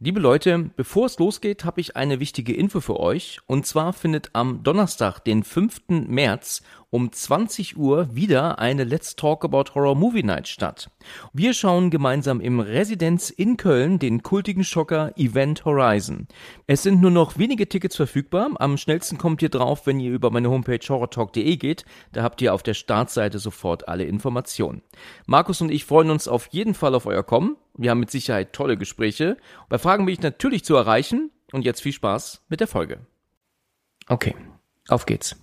Liebe Leute, bevor es losgeht, habe ich eine wichtige Info für euch. Und zwar findet am Donnerstag, den 5. März um 20 Uhr wieder eine Let's Talk About Horror Movie Night statt. Wir schauen gemeinsam im Residenz in Köln den kultigen Schocker Event Horizon. Es sind nur noch wenige Tickets verfügbar. Am schnellsten kommt ihr drauf, wenn ihr über meine Homepage horrortalk.de geht. Da habt ihr auf der Startseite sofort alle Informationen. Markus und ich freuen uns auf jeden Fall auf euer Kommen. Wir haben mit Sicherheit tolle Gespräche. Bei Fragen bin ich natürlich zu erreichen. Und jetzt viel Spaß mit der Folge. Okay, auf geht's.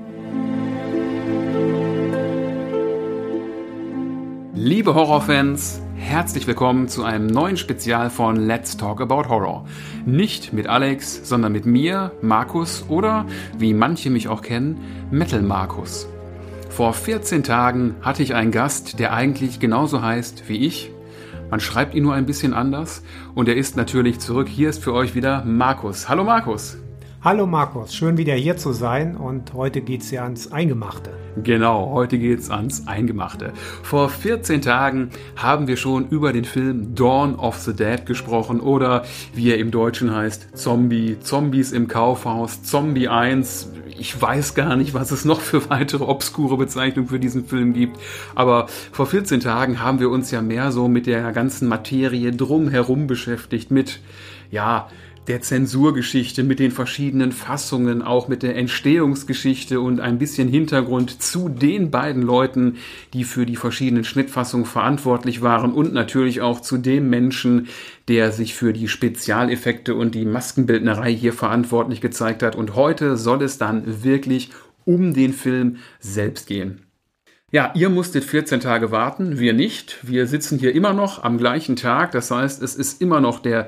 Liebe Horrorfans, herzlich willkommen zu einem neuen Spezial von Let's Talk About Horror. Nicht mit Alex, sondern mit mir, Markus oder, wie manche mich auch kennen, Metal Markus. Vor 14 Tagen hatte ich einen Gast, der eigentlich genauso heißt wie ich. Man schreibt ihn nur ein bisschen anders und er ist natürlich zurück. Hier ist für euch wieder Markus. Hallo Markus. Hallo Markus, schön wieder hier zu sein und heute geht's ja ans Eingemachte. Genau, heute geht's ans Eingemachte. Vor 14 Tagen haben wir schon über den Film Dawn of the Dead gesprochen oder wie er im Deutschen heißt, Zombie, Zombies im Kaufhaus, Zombie 1. Ich weiß gar nicht, was es noch für weitere obskure Bezeichnungen für diesen Film gibt. Aber vor 14 Tagen haben wir uns ja mehr so mit der ganzen Materie drumherum beschäftigt, mit, der Zensurgeschichte, mit den verschiedenen Fassungen, auch mit der Entstehungsgeschichte und ein bisschen Hintergrund zu den beiden Leuten, die für die verschiedenen Schnittfassungen verantwortlich waren und natürlich auch zu dem Menschen, der sich für die Spezialeffekte und die Maskenbildnerei hier verantwortlich gezeigt hat. Und heute soll es dann wirklich um den Film selbst gehen. Ja, ihr musstet 14 Tage warten, wir nicht. Wir sitzen hier immer noch am gleichen Tag. Das heißt, es ist immer noch der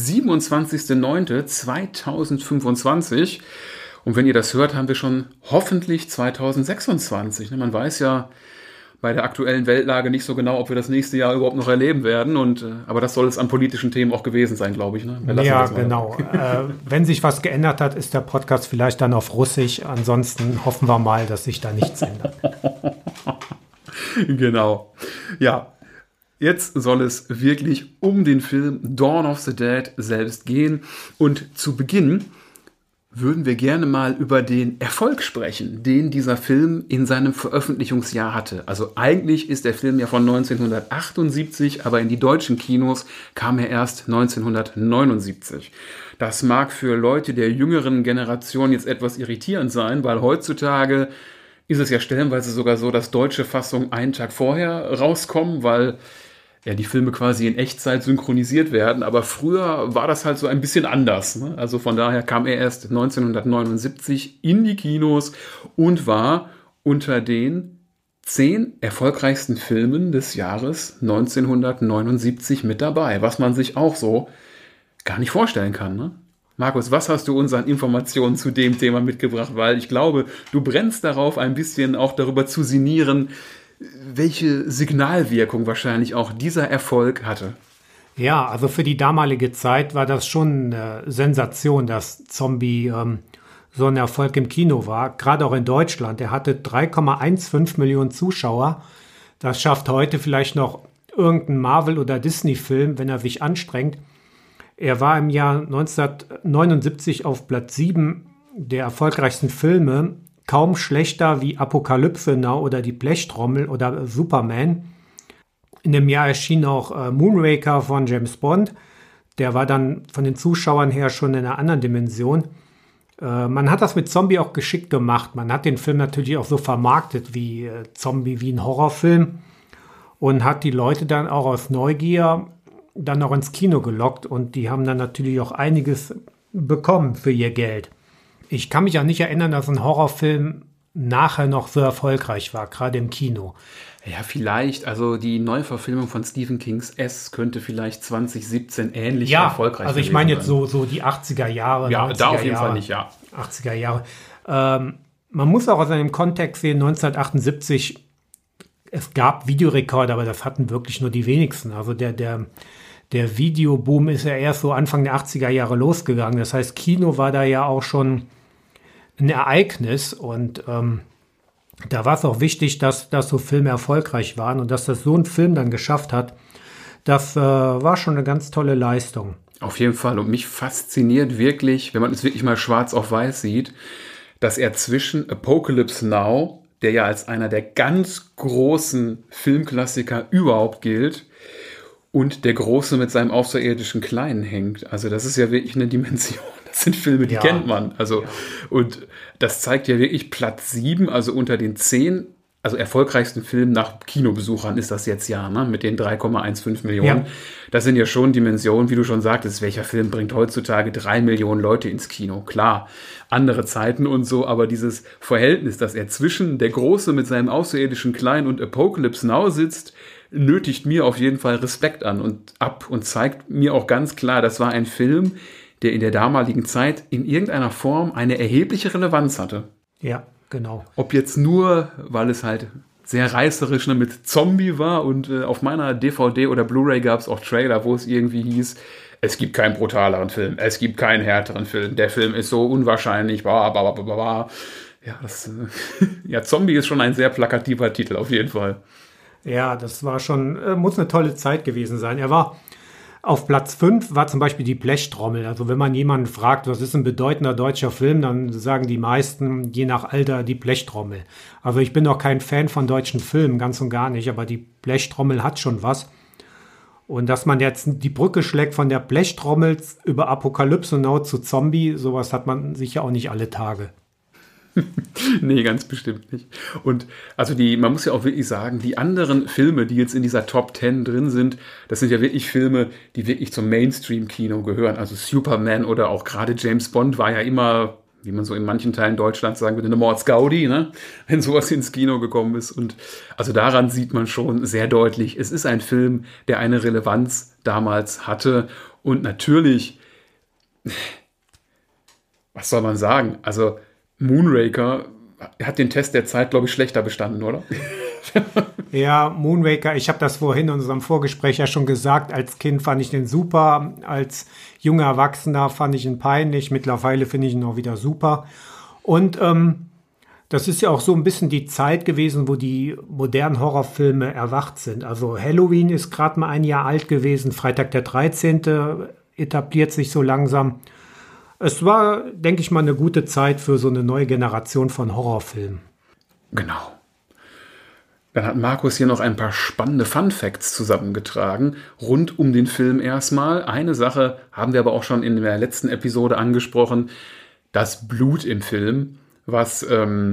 27.09.2025. Und wenn ihr das hört, haben wir schon hoffentlich 2026. Man weiß ja bei der aktuellen Weltlage nicht so genau, ob wir das nächste Jahr überhaupt noch erleben werden. Aber das soll es an politischen Themen auch gewesen sein, glaube ich. Ja, genau. Wenn sich was geändert hat, ist der Podcast vielleicht dann auf Russisch. Ansonsten hoffen wir mal, dass sich da nichts ändert. Genau. Ja, jetzt soll es wirklich um den Film Dawn of the Dead selbst gehen. Und zu Beginn würden wir gerne mal über den Erfolg sprechen, den dieser Film in seinem Veröffentlichungsjahr hatte. Also eigentlich ist der Film ja von 1978, aber in die deutschen Kinos kam er erst 1979. Das mag für Leute der jüngeren Generation jetzt etwas irritierend sein, weil heutzutage ist es ja stellenweise sogar so, dass deutsche Fassungen einen Tag vorher rauskommen, weil die Filme quasi in Echtzeit synchronisiert werden. Aber früher war das halt so ein bisschen anders. Also von daher kam er erst 1979 in die Kinos und war unter den 10 erfolgreichsten Filmen des Jahres 1979 mit dabei, was man sich auch so gar nicht vorstellen kann, ne? Markus, was hast du uns an Informationen zu dem Thema mitgebracht? Weil ich glaube, du brennst darauf, ein bisschen auch darüber zu sinnieren, welche Signalwirkung wahrscheinlich auch dieser Erfolg hatte. Ja, also für die damalige Zeit war das schon eine Sensation, dass Zombie so ein Erfolg im Kino war. Gerade auch in Deutschland. Er hatte 3,15 Millionen Zuschauer. Das schafft heute vielleicht noch irgendein Marvel- oder Disney-Film, wenn er sich anstrengt. Er war im Jahr 1979 auf Platz 7 der erfolgreichsten Filme, kaum schlechter wie Apokalypse Now oder Die Blechtrommel oder Superman. In dem Jahr erschien auch Moonraker von James Bond. Der war dann von den Zuschauern her schon in einer anderen Dimension. Man hat das mit Zombie auch geschickt gemacht. Man hat den Film natürlich auch so vermarktet wie Zombie, wie ein Horrorfilm und hat die Leute dann auch aus Neugier dann noch ins Kino gelockt und die haben dann natürlich auch einiges bekommen für ihr Geld. Ich kann mich auch nicht erinnern, dass ein Horrorfilm nachher noch so erfolgreich war, gerade im Kino. Ja, vielleicht. Also die Neuverfilmung von Stephen Kings S könnte vielleicht 2017 ähnlich erfolgreich sein. Also ich meine jetzt so die 80er Jahre. Ja, da auf jeden Fall nicht, ja. 80er Jahre. Man muss auch aus einem Kontext sehen, 1978, es gab Videorekorder, aber das hatten wirklich nur die wenigsten. Also der Videoboom ist ja erst so Anfang der 80er Jahre losgegangen. Das heißt, Kino war da ja auch schon ein Ereignis und da war es auch wichtig, dass so Filme erfolgreich waren und dass das so ein Film dann geschafft hat. Das war schon eine ganz tolle Leistung. Auf jeden Fall. Und mich fasziniert wirklich, wenn man es wirklich mal schwarz auf weiß sieht, dass er zwischen Apocalypse Now, der ja als einer der ganz großen Filmklassiker überhaupt gilt, und der Große mit seinem außerirdischen Kleinen hängt. Also das ist ja wirklich eine Dimension. Das sind Filme, die kennt man. Also, und das zeigt ja wirklich Platz 7, also unter den 10, also erfolgreichsten Filmen nach Kinobesuchern ist das jetzt ja, ne? Mit den 3,15 Millionen. Ja. Das sind ja schon Dimensionen, wie du schon sagtest, welcher Film bringt heutzutage 3 Millionen Leute ins Kino? Klar, andere Zeiten und so, aber dieses Verhältnis, dass er zwischen der Große mit seinem außerirdischen Kleinen und Apocalypse Now sitzt, nötigt mir auf jeden Fall Respekt an und ab und zeigt mir auch ganz klar, das war ein Film, der in der damaligen Zeit in irgendeiner Form eine erhebliche Relevanz hatte. Ja, genau. Ob jetzt nur, weil es halt sehr reißerisch mit Zombie war und auf meiner DVD oder Blu-ray gab es auch Trailer, wo es irgendwie hieß, es gibt keinen brutaleren Film, es gibt keinen härteren Film, der Film ist so unwahrscheinlich, Ja, ja, Zombie ist schon ein sehr plakativer Titel, auf jeden Fall. Ja, das war schon, muss eine tolle Zeit gewesen sein. Er war auf Platz 5, war zum Beispiel die Blechtrommel. Also wenn man jemanden fragt, was ist ein bedeutender deutscher Film, dann sagen die meisten, je nach Alter, die Blechtrommel. Also ich bin doch kein Fan von deutschen Filmen, ganz und gar nicht, aber die Blechtrommel hat schon was. Und dass man jetzt die Brücke schlägt von der Blechtrommel über Apokalypse Now zu Zombie, sowas hat man sicher auch nicht alle Tage. Nee, ganz bestimmt nicht. Und also man muss ja auch wirklich sagen, die anderen Filme, die jetzt in dieser Top 10 drin sind, das sind ja wirklich Filme, die wirklich zum Mainstream-Kino gehören. Also Superman oder auch gerade James Bond war ja immer, wie man so in manchen Teilen Deutschlands sagen würde, eine Mordsgaudi, ne? Wenn sowas ins Kino gekommen ist. Und also daran sieht man schon sehr deutlich, es ist ein Film, der eine Relevanz damals hatte. Und natürlich, was soll man sagen? Also Moonraker hat den Test der Zeit, glaube ich, schlechter bestanden, oder? Ja, Moonraker, ich habe das vorhin in unserem Vorgespräch ja schon gesagt, als Kind fand ich den super, als junger Erwachsener fand ich ihn peinlich, mittlerweile finde ich ihn auch wieder super. Und das ist ja auch so ein bisschen die Zeit gewesen, wo die modernen Horrorfilme erwacht sind. Also Halloween ist gerade mal ein Jahr alt gewesen, Freitag der 13. etabliert sich so langsam. Es war, denke ich mal, eine gute Zeit für so eine neue Generation von Horrorfilmen. Genau. Dann hat Markus hier noch ein paar spannende Fun-Facts zusammengetragen, rund um den Film erstmal. Eine Sache haben wir aber auch schon in der letzten Episode angesprochen, das Blut im Film, was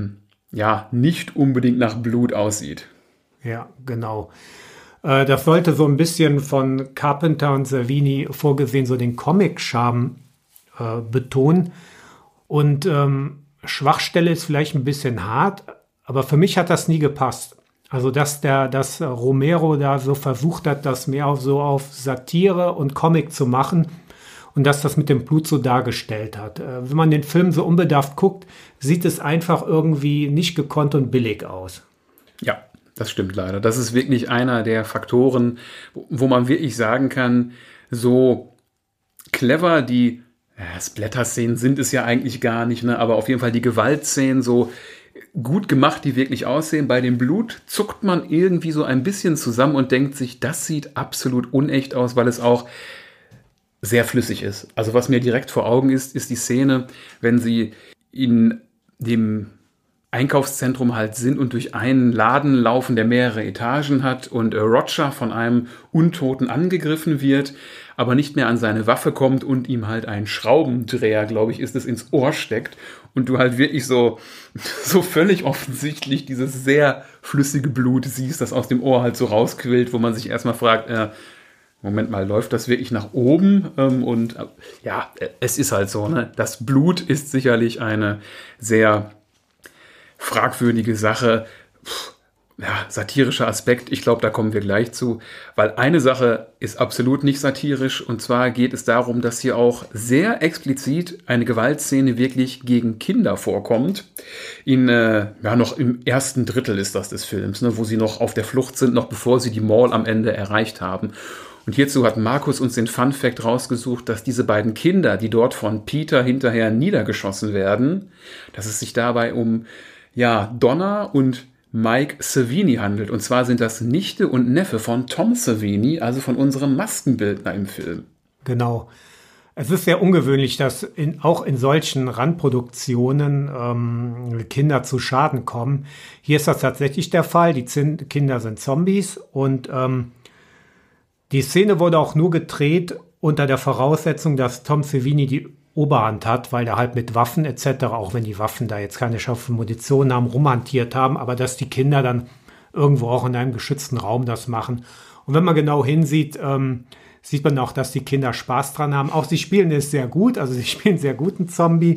nicht unbedingt nach Blut aussieht. Ja, genau. Das sollte so ein bisschen von Carpenter und Savini vorgesehen, so den Comic-Charme betonen. Und Schwachstelle ist vielleicht ein bisschen hart, aber für mich hat das nie gepasst. Also dass Romero da so versucht hat, das mehr auf Satire und Comic zu machen und dass das mit dem Blut so dargestellt hat. Wenn man den Film so unbedarft guckt, sieht es einfach irgendwie nicht gekonnt und billig aus. Ja, das stimmt leider. Das ist wirklich einer der Faktoren, wo man wirklich sagen kann, so clever die Splatter-Szenen sind es ja eigentlich gar nicht, ne? Aber auf jeden Fall die Gewaltszenen so gut gemacht, die wirklich aussehen. Bei dem Blut zuckt man irgendwie so ein bisschen zusammen und denkt sich, das sieht absolut unecht aus, weil es auch sehr flüssig ist. Also was mir direkt vor Augen ist die Szene, wenn sie in dem Einkaufszentrum halt sind und durch einen Laden laufen, der mehrere Etagen hat und Roger von einem Untoten angegriffen wird, aber nicht mehr an seine Waffe kommt und ihm halt ein Schraubendreher, glaube ich, ist es, ins Ohr steckt und du halt wirklich so völlig offensichtlich dieses sehr flüssige Blut siehst, das aus dem Ohr halt so rausquillt, wo man sich erstmal fragt, Moment mal, läuft das wirklich nach oben? Es ist halt so, ne? Das Blut ist sicherlich eine sehr fragwürdige Sache. Satirischer Aspekt, ich glaube, da kommen wir gleich zu, weil eine Sache ist absolut nicht satirisch und zwar geht es darum, dass hier auch sehr explizit eine Gewaltszene wirklich gegen Kinder vorkommt. Noch im ersten Drittel ist das des Films, ne, wo sie noch auf der Flucht sind, noch bevor sie die Mall am Ende erreicht haben. Und hierzu hat Markus uns den Fun-Fact rausgesucht, dass diese beiden Kinder, die dort von Peter hinterher niedergeschossen werden, dass es sich dabei um Donna und Mike Savini handelt. Und zwar sind das Nichte und Neffe von Tom Savini, also von unserem Maskenbildner im Film. Genau. Es ist sehr ungewöhnlich, dass auch in solchen Randproduktionen Kinder zu Schaden kommen. Hier ist das tatsächlich der Fall. Die Kinder sind Zombies und die Szene wurde auch nur gedreht unter der Voraussetzung, dass Tom Savini die Oberhand hat, weil er halt mit Waffen etc., auch wenn die Waffen da jetzt keine scharfe Munition haben, rumhantiert haben, aber dass die Kinder dann irgendwo auch in einem geschützten Raum das machen. Und wenn man genau hinsieht, sieht man auch, dass die Kinder Spaß dran haben. Auch sie spielen es sehr gut, also sie spielen sehr guten Zombie.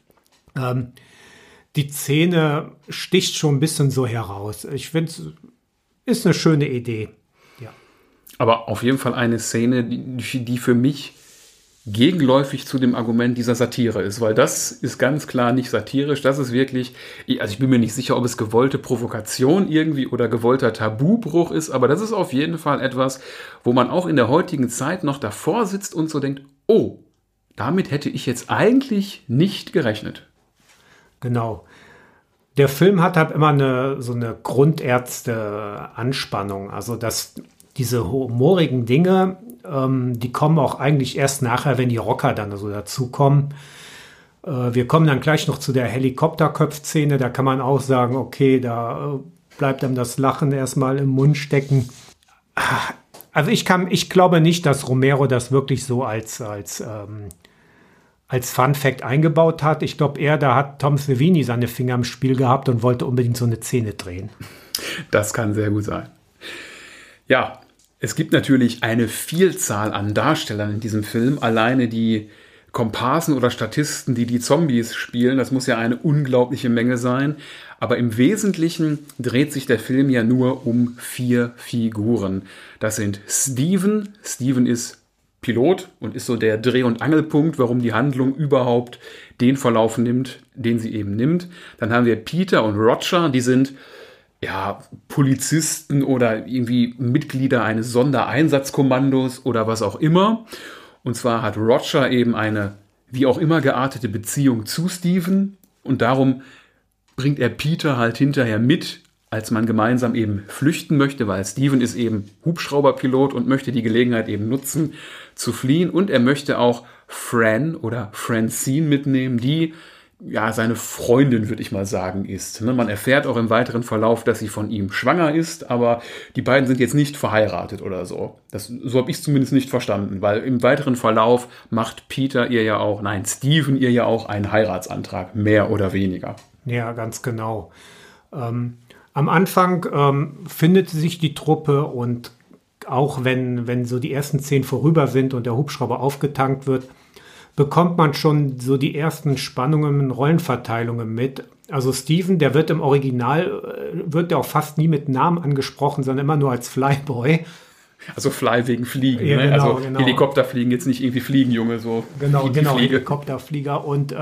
Die Szene sticht schon ein bisschen so heraus. Ich finde, es ist eine schöne Idee. Ja. Aber auf jeden Fall eine Szene, die für mich gegenläufig zu dem Argument dieser Satire ist, weil das ist ganz klar nicht satirisch, das ist wirklich, also ich bin mir nicht sicher, ob es gewollte Provokation irgendwie oder gewollter Tabubruch ist, aber das ist auf jeden Fall etwas, wo man auch in der heutigen Zeit noch davor sitzt und so denkt, oh, damit hätte ich jetzt eigentlich nicht gerechnet. Genau. Der Film hat halt immer so eine Grundärzte-Anspannung, also diese humorigen Dinge, die kommen auch eigentlich erst nachher, wenn die Rocker dann so dazukommen. Wir kommen dann gleich noch zu der Helikopterköpf-Szene. Da kann man auch sagen, okay, da bleibt einem das Lachen erstmal im Mund stecken. Also ich glaube nicht, dass Romero das wirklich so als Fun-Fact eingebaut hat. Ich glaube eher, da hat Tom Savini seine Finger im Spiel gehabt und wollte unbedingt so eine Szene drehen. Das kann sehr gut sein. Ja, es gibt natürlich eine Vielzahl an Darstellern in diesem Film. Alleine die Komparsen oder Statisten, die Zombies spielen, das muss ja eine unglaubliche Menge sein. Aber im Wesentlichen dreht sich der Film ja nur um 4 Figuren. Das sind Steven. Steven ist Pilot und ist so der Dreh- und Angelpunkt, warum die Handlung überhaupt den Verlauf nimmt, den sie eben nimmt. Dann haben wir Peter und Roger, die sind Polizisten oder irgendwie Mitglieder eines Sondereinsatzkommandos oder was auch immer. Und zwar hat Roger eben eine wie auch immer geartete Beziehung zu Steven und darum bringt er Peter halt hinterher mit, als man gemeinsam eben flüchten möchte, weil Steven ist eben Hubschrauberpilot und möchte die Gelegenheit eben nutzen, zu fliehen. Und er möchte auch Fran oder Francine mitnehmen, die seine Freundin, würde ich mal sagen, ist. Man erfährt auch im weiteren Verlauf, dass sie von ihm schwanger ist, aber die beiden sind jetzt nicht verheiratet oder so. So habe ich es zumindest nicht verstanden, weil im weiteren Verlauf macht Steven ihr ja auch einen Heiratsantrag, mehr oder weniger. Ja, ganz genau. Am Anfang findet sich die Truppe und auch wenn so die ersten 10 vorüber sind und der Hubschrauber aufgetankt wird, bekommt man schon so die ersten Spannungen, Rollenverteilungen mit. Also Steven, der wird im Original, wird ja auch fast nie mit Namen angesprochen, sondern immer nur als Flyboy. Also Fly wegen Fliegen, ja, ne? Genau, also Helikopterfliegen, jetzt nicht irgendwie Fliegenjunge, so. Genau, Helikopterflieger. Und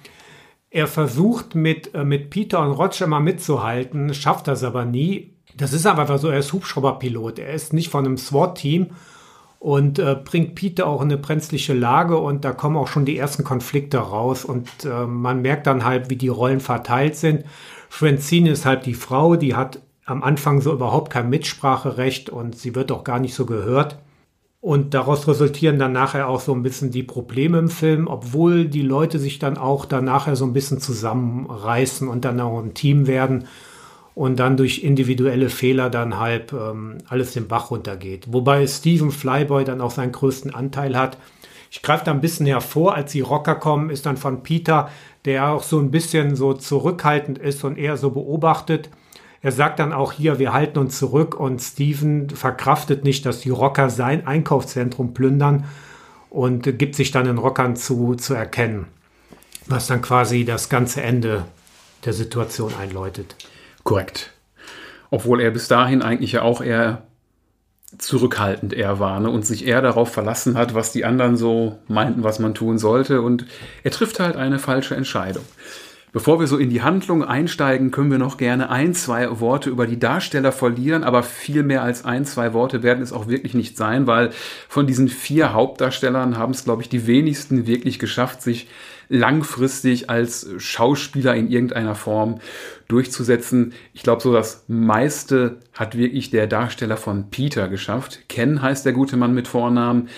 er versucht mit Peter und Roger mal mitzuhalten, schafft das aber nie. Das ist aber so, er ist Hubschrauberpilot, er ist nicht von einem SWAT-Team und bringt Peter auch in eine brenzliche Lage und da kommen auch schon die ersten Konflikte raus und man merkt dann halt, wie die Rollen verteilt sind. Francine ist halt die Frau, die hat am Anfang so überhaupt kein Mitspracherecht und sie wird auch gar nicht so gehört. Und daraus resultieren dann nachher auch so ein bisschen die Probleme im Film, obwohl die Leute sich dann auch dann nachher so ein bisschen zusammenreißen und dann auch ein Team werden. Und dann durch individuelle Fehler dann halt alles den Bach runtergeht. Wobei Steven Flyboy dann auch seinen größten Anteil hat. Ich greife da ein bisschen hervor, als die Rocker kommen, ist dann von Peter, der auch so ein bisschen so zurückhaltend ist und eher so beobachtet. Er sagt dann auch hier, wir halten uns zurück und Steven verkraftet nicht, dass die Rocker sein Einkaufszentrum plündern und gibt sich dann den Rockern zu erkennen, was dann quasi das ganze Ende der Situation einläutet. Korrekt. Obwohl er bis dahin eigentlich ja auch eher zurückhaltend war, ne? Und sich eher darauf verlassen hat, was die anderen so meinten, was man tun sollte. Und er trifft halt eine falsche Entscheidung. Bevor wir so in die Handlung einsteigen, können wir noch gerne 1-2 Worte über die Darsteller verlieren, aber viel mehr als 1-2 Worte werden es auch wirklich nicht sein, weil von diesen 4 Hauptdarstellern haben es, glaube ich, die wenigsten wirklich geschafft, sich langfristig als Schauspieler in irgendeiner Form durchzusetzen. Ich glaube, so das meiste hat wirklich der Darsteller von Peter geschafft. Ken heißt der gute Mann mit Vornamen.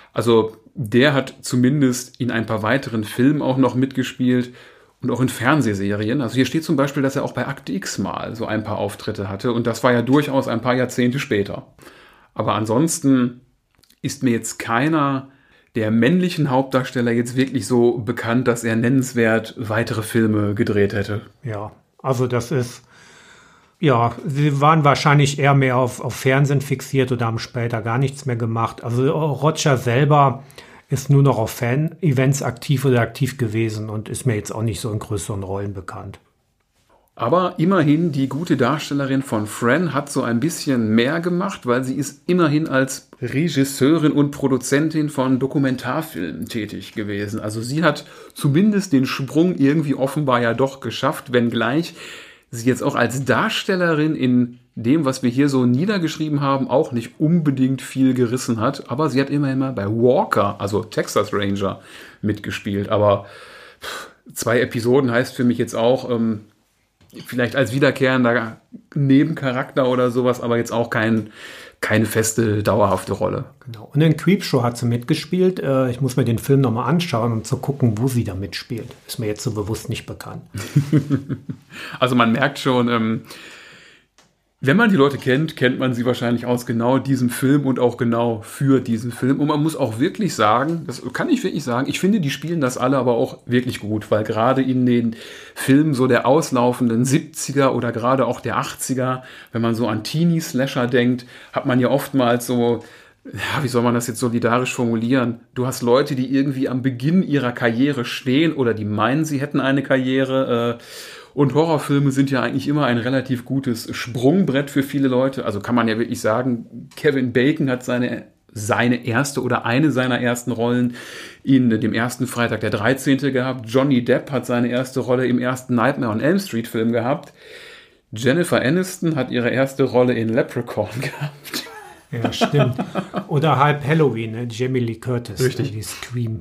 Also der hat zumindest in ein paar weiteren Filmen auch noch mitgespielt und auch in Fernsehserien. Also hier steht zum Beispiel, dass er auch bei Akte X mal so ein paar Auftritte hatte und das war ja durchaus ein paar Jahrzehnte später. Aber ansonsten ist mir jetzt keiner der männlichen Hauptdarsteller jetzt wirklich so bekannt, dass er nennenswert weitere Filme gedreht hätte. Ja, also das ist, ja, sie waren wahrscheinlich eher mehr auf Fernsehen fixiert oder haben später gar nichts mehr gemacht. Also Roger selber ist nur noch auf Fan-Events aktiv oder aktiv gewesen und ist mir jetzt auch nicht so in größeren Rollen bekannt. Aber immerhin, die gute Darstellerin von Fran hat so ein bisschen mehr gemacht, weil sie ist immerhin als Regisseurin und Produzentin von Dokumentarfilmen tätig gewesen. Also sie hat zumindest den Sprung irgendwie offenbar ja doch geschafft, wenngleich sie jetzt auch als Darstellerin in dem, was wir hier so niedergeschrieben haben, auch nicht unbedingt viel gerissen hat. Aber sie hat immerhin mal bei Walker, also Texas Ranger, mitgespielt. Aber 2 Episoden heißt für mich jetzt auch vielleicht als wiederkehrender Nebencharakter oder sowas, aber jetzt auch keine feste, dauerhafte Rolle. Genau. Und in Creepshow hat sie mitgespielt. Ich muss mir den Film nochmal anschauen, um zu gucken, wo sie da mitspielt. Ist mir jetzt so bewusst nicht bekannt. Also man merkt schon, wenn man die Leute kennt, kennt man sie wahrscheinlich aus genau diesem Film und auch genau für diesen Film. Und man muss auch wirklich sagen, das kann ich wirklich sagen, ich finde, die spielen das alle aber auch wirklich gut, weil gerade in den Filmen so der auslaufenden 70er oder gerade auch der 80er, wenn man so an Teenie-Slasher denkt, hat man ja oftmals so, ja, wie soll man das jetzt solidarisch formulieren? Du hast Leute, die irgendwie am Beginn ihrer Karriere stehen oder die meinen, sie hätten eine Karriere, und Horrorfilme sind ja eigentlich immer ein relativ gutes Sprungbrett für viele Leute. Also kann man ja wirklich sagen, Kevin Bacon hat seine erste oder eine seiner ersten Rollen in dem ersten Freitag der 13. gehabt. Johnny Depp hat seine erste Rolle im ersten Nightmare on Elm Street Film gehabt. Jennifer Aniston hat ihre erste Rolle in Leprechaun gehabt. Ja, stimmt. Oder halb Halloween, ne? Jamie Lee Curtis. Richtig. Die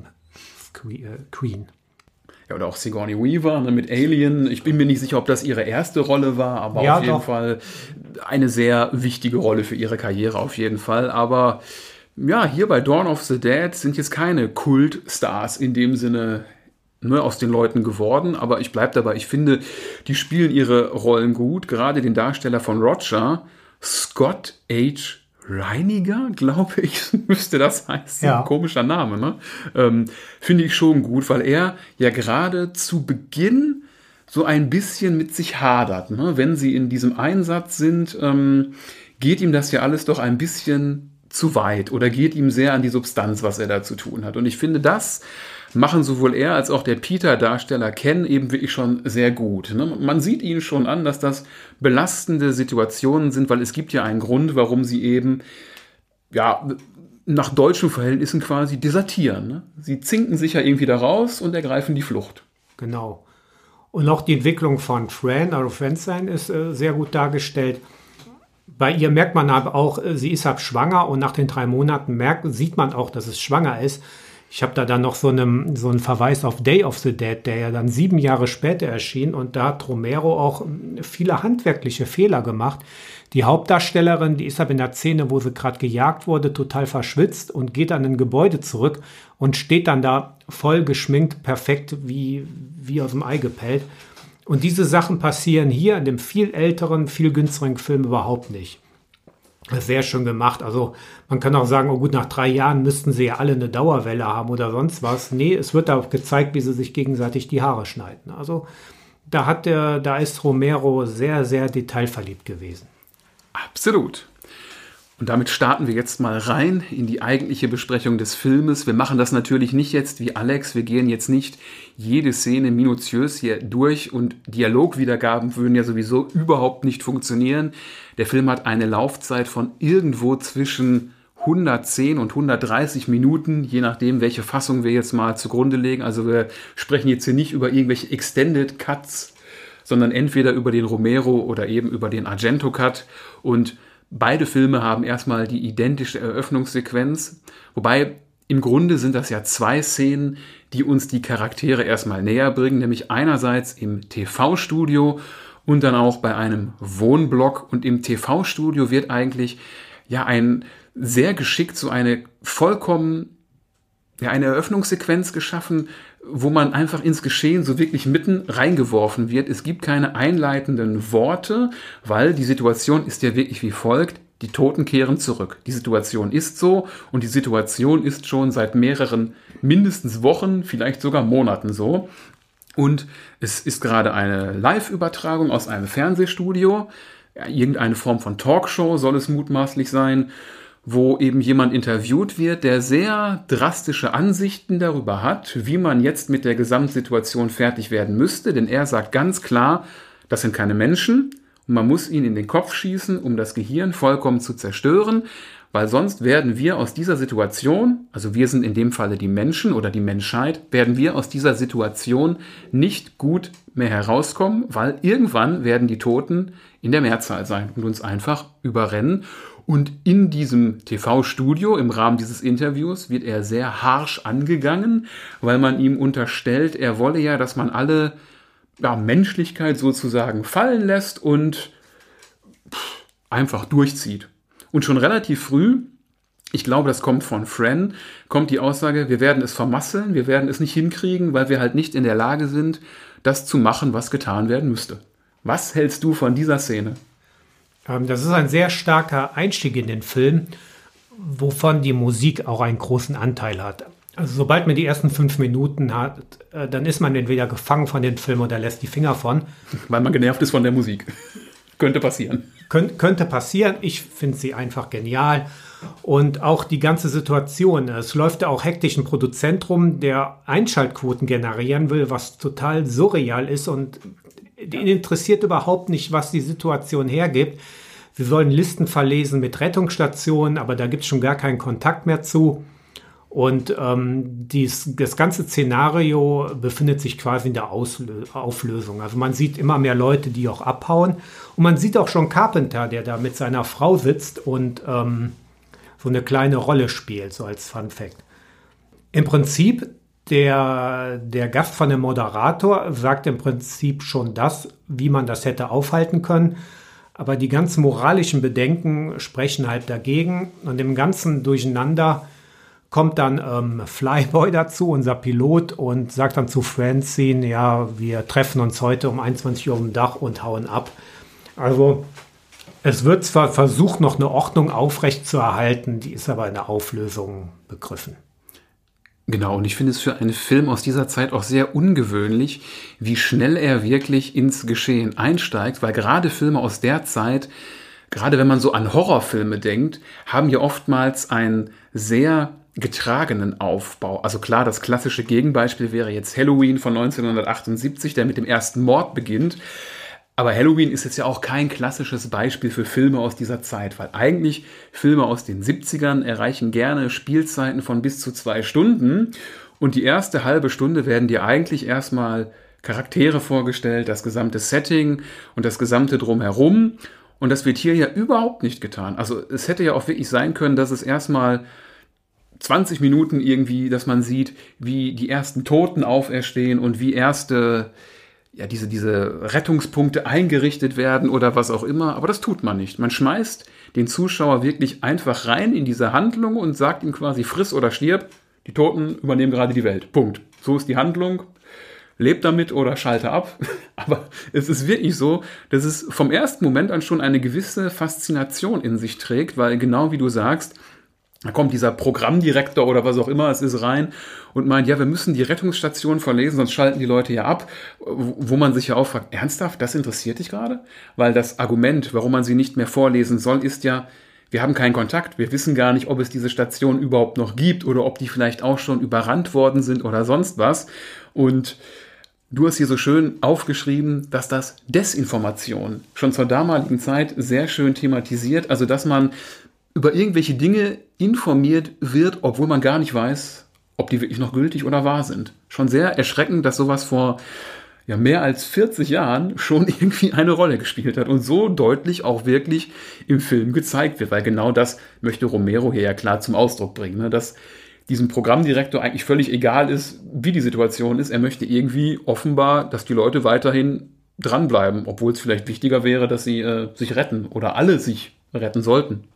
Queen. Ja, oder auch Sigourney Weaver mit Alien. Ich bin mir nicht sicher, ob das ihre erste Rolle war, aber ja, auf jeden Fall eine sehr wichtige Rolle für ihre Karriere auf jeden Fall. Aber ja, hier bei Dawn of the Dead sind jetzt keine Kultstars in dem Sinne aus den Leuten geworden. Aber ich bleibe dabei, ich finde, die spielen ihre Rollen gut. Gerade den Darsteller von Roger, Scott H. Reiniger, glaube ich, müsste das heißen. Ja. Komischer Name, ne? Finde ich schon gut, weil er ja gerade zu Beginn so ein bisschen mit sich hadert. Ne? Wenn sie in diesem Einsatz sind, geht ihm das ja alles doch ein bisschen zu weit oder geht ihm sehr an die Substanz, was er da zu tun hat. Und ich finde, das machen sowohl er als auch der Peter-Darsteller Ken eben wirklich schon sehr gut. Ne? Man sieht ihnen schon an, dass das belastende Situationen sind, weil es gibt ja einen Grund, warum sie eben, ja, nach deutschen Verhältnissen quasi desertieren. Ne? Sie zinken sich ja irgendwie da raus und ergreifen die Flucht. Genau. Und auch die Entwicklung von Fran, also Francine, ist sehr gut dargestellt. Bei ihr merkt man aber auch, sie ist halt schwanger und nach den 3 Monaten sieht man auch, dass es schwanger ist. Ich habe da dann noch so einen Verweis auf Day of the Dead, der ja dann 7 Jahre später erschien. Und da hat Romero auch viele handwerkliche Fehler gemacht. Die Hauptdarstellerin, die ist aber in der Szene, wo sie gerade gejagt wurde, total verschwitzt und geht an ein Gebäude zurück und steht dann da voll geschminkt, perfekt wie aus dem Ei gepellt. Und diese Sachen passieren hier in dem viel älteren, viel günstigeren Film überhaupt nicht. Sehr schön gemacht. Also man kann auch sagen, oh gut, nach 3 Jahren müssten sie ja alle eine Dauerwelle haben oder sonst was. Nee, es wird auch gezeigt, wie sie sich gegenseitig die Haare schneiden. Also da ist Romero sehr, sehr detailverliebt gewesen. Absolut. Und damit starten wir jetzt mal rein in die eigentliche Besprechung des Filmes. Wir machen das natürlich nicht jetzt wie Alex. Wir gehen jetzt nicht jede Szene minutiös hier durch und Dialogwiedergaben würden ja sowieso überhaupt nicht funktionieren. Der Film hat eine Laufzeit von irgendwo zwischen 110 und 130 Minuten, je nachdem, welche Fassung wir jetzt mal zugrunde legen. Also wir sprechen jetzt hier nicht über irgendwelche Extended Cuts, sondern entweder über den Romero oder eben über den Argento Cut. Und beide Filme haben erstmal die identische Eröffnungssequenz, wobei im Grunde sind das ja 2 Szenen, die uns die Charaktere erstmal näher bringen, nämlich einerseits im TV-Studio und dann auch bei einem Wohnblock. Und im TV-Studio wird eigentlich ja sehr geschickt so eine vollkommen eine Eröffnungssequenz geschaffen, wo man einfach ins Geschehen so wirklich mitten reingeworfen wird. Es gibt keine einleitenden Worte, weil die Situation ist ja wirklich wie folgt. Die Toten kehren zurück. Die Situation ist so und die Situation ist schon seit mehreren, mindestens Wochen, vielleicht sogar Monaten so. Und es ist gerade eine Live-Übertragung aus einem Fernsehstudio. Ja, irgendeine Form von Talkshow soll es mutmaßlich sein, wo eben jemand interviewt wird, der sehr drastische Ansichten darüber hat, wie man jetzt mit der Gesamtsituation fertig werden müsste. Denn er sagt ganz klar, das sind keine Menschen und man muss ihnen in den Kopf schießen, um das Gehirn vollkommen zu zerstören, weil sonst werden wir aus dieser Situation, also wir sind in dem Falle die Menschen oder die Menschheit, werden wir aus dieser Situation nicht gut mehr herauskommen, weil irgendwann werden die Toten in der Mehrzahl sein und uns einfach überrennen. Und in diesem TV-Studio, im Rahmen dieses Interviews, wird er sehr harsch angegangen, weil man ihm unterstellt, er wolle ja, dass man alle Menschlichkeit sozusagen fallen lässt und einfach durchzieht. Und schon relativ früh, ich glaube, das kommt von Fran, kommt die Aussage, wir werden es vermasseln, wir werden es nicht hinkriegen, weil wir halt nicht in der Lage sind, das zu machen, was getan werden müsste. Was hältst du von dieser Szene? Das ist ein sehr starker Einstieg in den Film, wovon die Musik auch einen großen Anteil hat. Also sobald man die ersten 5 Minuten hat, dann ist man entweder gefangen von dem Film oder lässt die Finger von. Weil man genervt ist von der Musik. Könnte passieren. Könnte passieren. Ich finde sie einfach genial. Und auch die ganze Situation. Es läuft ja auch hektisch ein Produzent rum, der Einschaltquoten generieren will, was total surreal ist und den interessiert überhaupt nicht, was die Situation hergibt. Sie sollen Listen verlesen mit Rettungsstationen, aber da gibt es schon gar keinen Kontakt mehr zu. Und das ganze Szenario befindet sich quasi in der Auflösung. Also man sieht immer mehr Leute, die auch abhauen. Und man sieht auch schon Carpenter, der da mit seiner Frau sitzt und so eine kleine Rolle spielt, so als Fun Fact. Im Prinzip, der Gast von dem Moderator sagt im Prinzip schon das, wie man das hätte aufhalten können. Aber die ganzen moralischen Bedenken sprechen halt dagegen. Und im ganzen Durcheinander kommt dann Flyboy dazu, unser Pilot, und sagt dann zu Francine, ja, wir treffen uns heute um 21 Uhr auf dem Dach und hauen ab. Also es wird zwar versucht, noch eine Ordnung aufrecht zu erhalten, die ist aber in der Auflösung begriffen. Genau, und ich finde es für einen Film aus dieser Zeit auch sehr ungewöhnlich, wie schnell er wirklich ins Geschehen einsteigt, weil gerade Filme aus der Zeit, gerade wenn man so an Horrorfilme denkt, haben ja oftmals einen sehr getragenen Aufbau. Also klar, das klassische Gegenbeispiel wäre jetzt Halloween von 1978, der mit dem ersten Mord beginnt. Aber Halloween ist jetzt ja auch kein klassisches Beispiel für Filme aus dieser Zeit, weil eigentlich Filme aus den 70ern erreichen gerne Spielzeiten von bis zu 2 Stunden und die erste halbe Stunde werden dir eigentlich erstmal Charaktere vorgestellt, das gesamte Setting und das gesamte Drumherum und das wird hier ja überhaupt nicht getan. Also es hätte ja auch wirklich sein können, dass es erstmal 20 Minuten irgendwie, dass man sieht, wie die ersten Toten auferstehen und wie erste diese Rettungspunkte eingerichtet werden oder was auch immer, aber das tut man nicht. Man schmeißt den Zuschauer wirklich einfach rein in diese Handlung und sagt ihm quasi, friss oder stirb, die Toten übernehmen gerade die Welt. Punkt. So ist die Handlung. Lebt damit oder schalte ab. Aber es ist wirklich so, dass es vom ersten Moment an schon eine gewisse Faszination in sich trägt, weil genau wie du sagst, da kommt dieser Programmdirektor oder was auch immer es ist rein und meint, ja, wir müssen die Rettungsstation verlesen, sonst schalten die Leute ja ab, wo man sich ja auch fragt, ernsthaft, das interessiert dich gerade? Weil das Argument, warum man sie nicht mehr vorlesen soll, ist ja, wir haben keinen Kontakt, wir wissen gar nicht, ob es diese Station überhaupt noch gibt oder ob die vielleicht auch schon überrannt worden sind oder sonst was. Und du hast hier so schön aufgeschrieben, dass das Desinformation schon zur damaligen Zeit sehr schön thematisiert, also dass man über irgendwelche Dinge informiert wird, obwohl man gar nicht weiß, ob die wirklich noch gültig oder wahr sind. Schon sehr erschreckend, dass sowas vor mehr als 40 Jahren schon irgendwie eine Rolle gespielt hat und so deutlich auch wirklich im Film gezeigt wird, weil genau das möchte Romero hier ja klar zum Ausdruck bringen, ne? Dass diesem Programmdirektor eigentlich völlig egal ist, wie die Situation ist. Er möchte irgendwie offenbar, dass die Leute weiterhin dranbleiben, obwohl es vielleicht wichtiger wäre, dass sie sich retten oder alle sich retten sollten.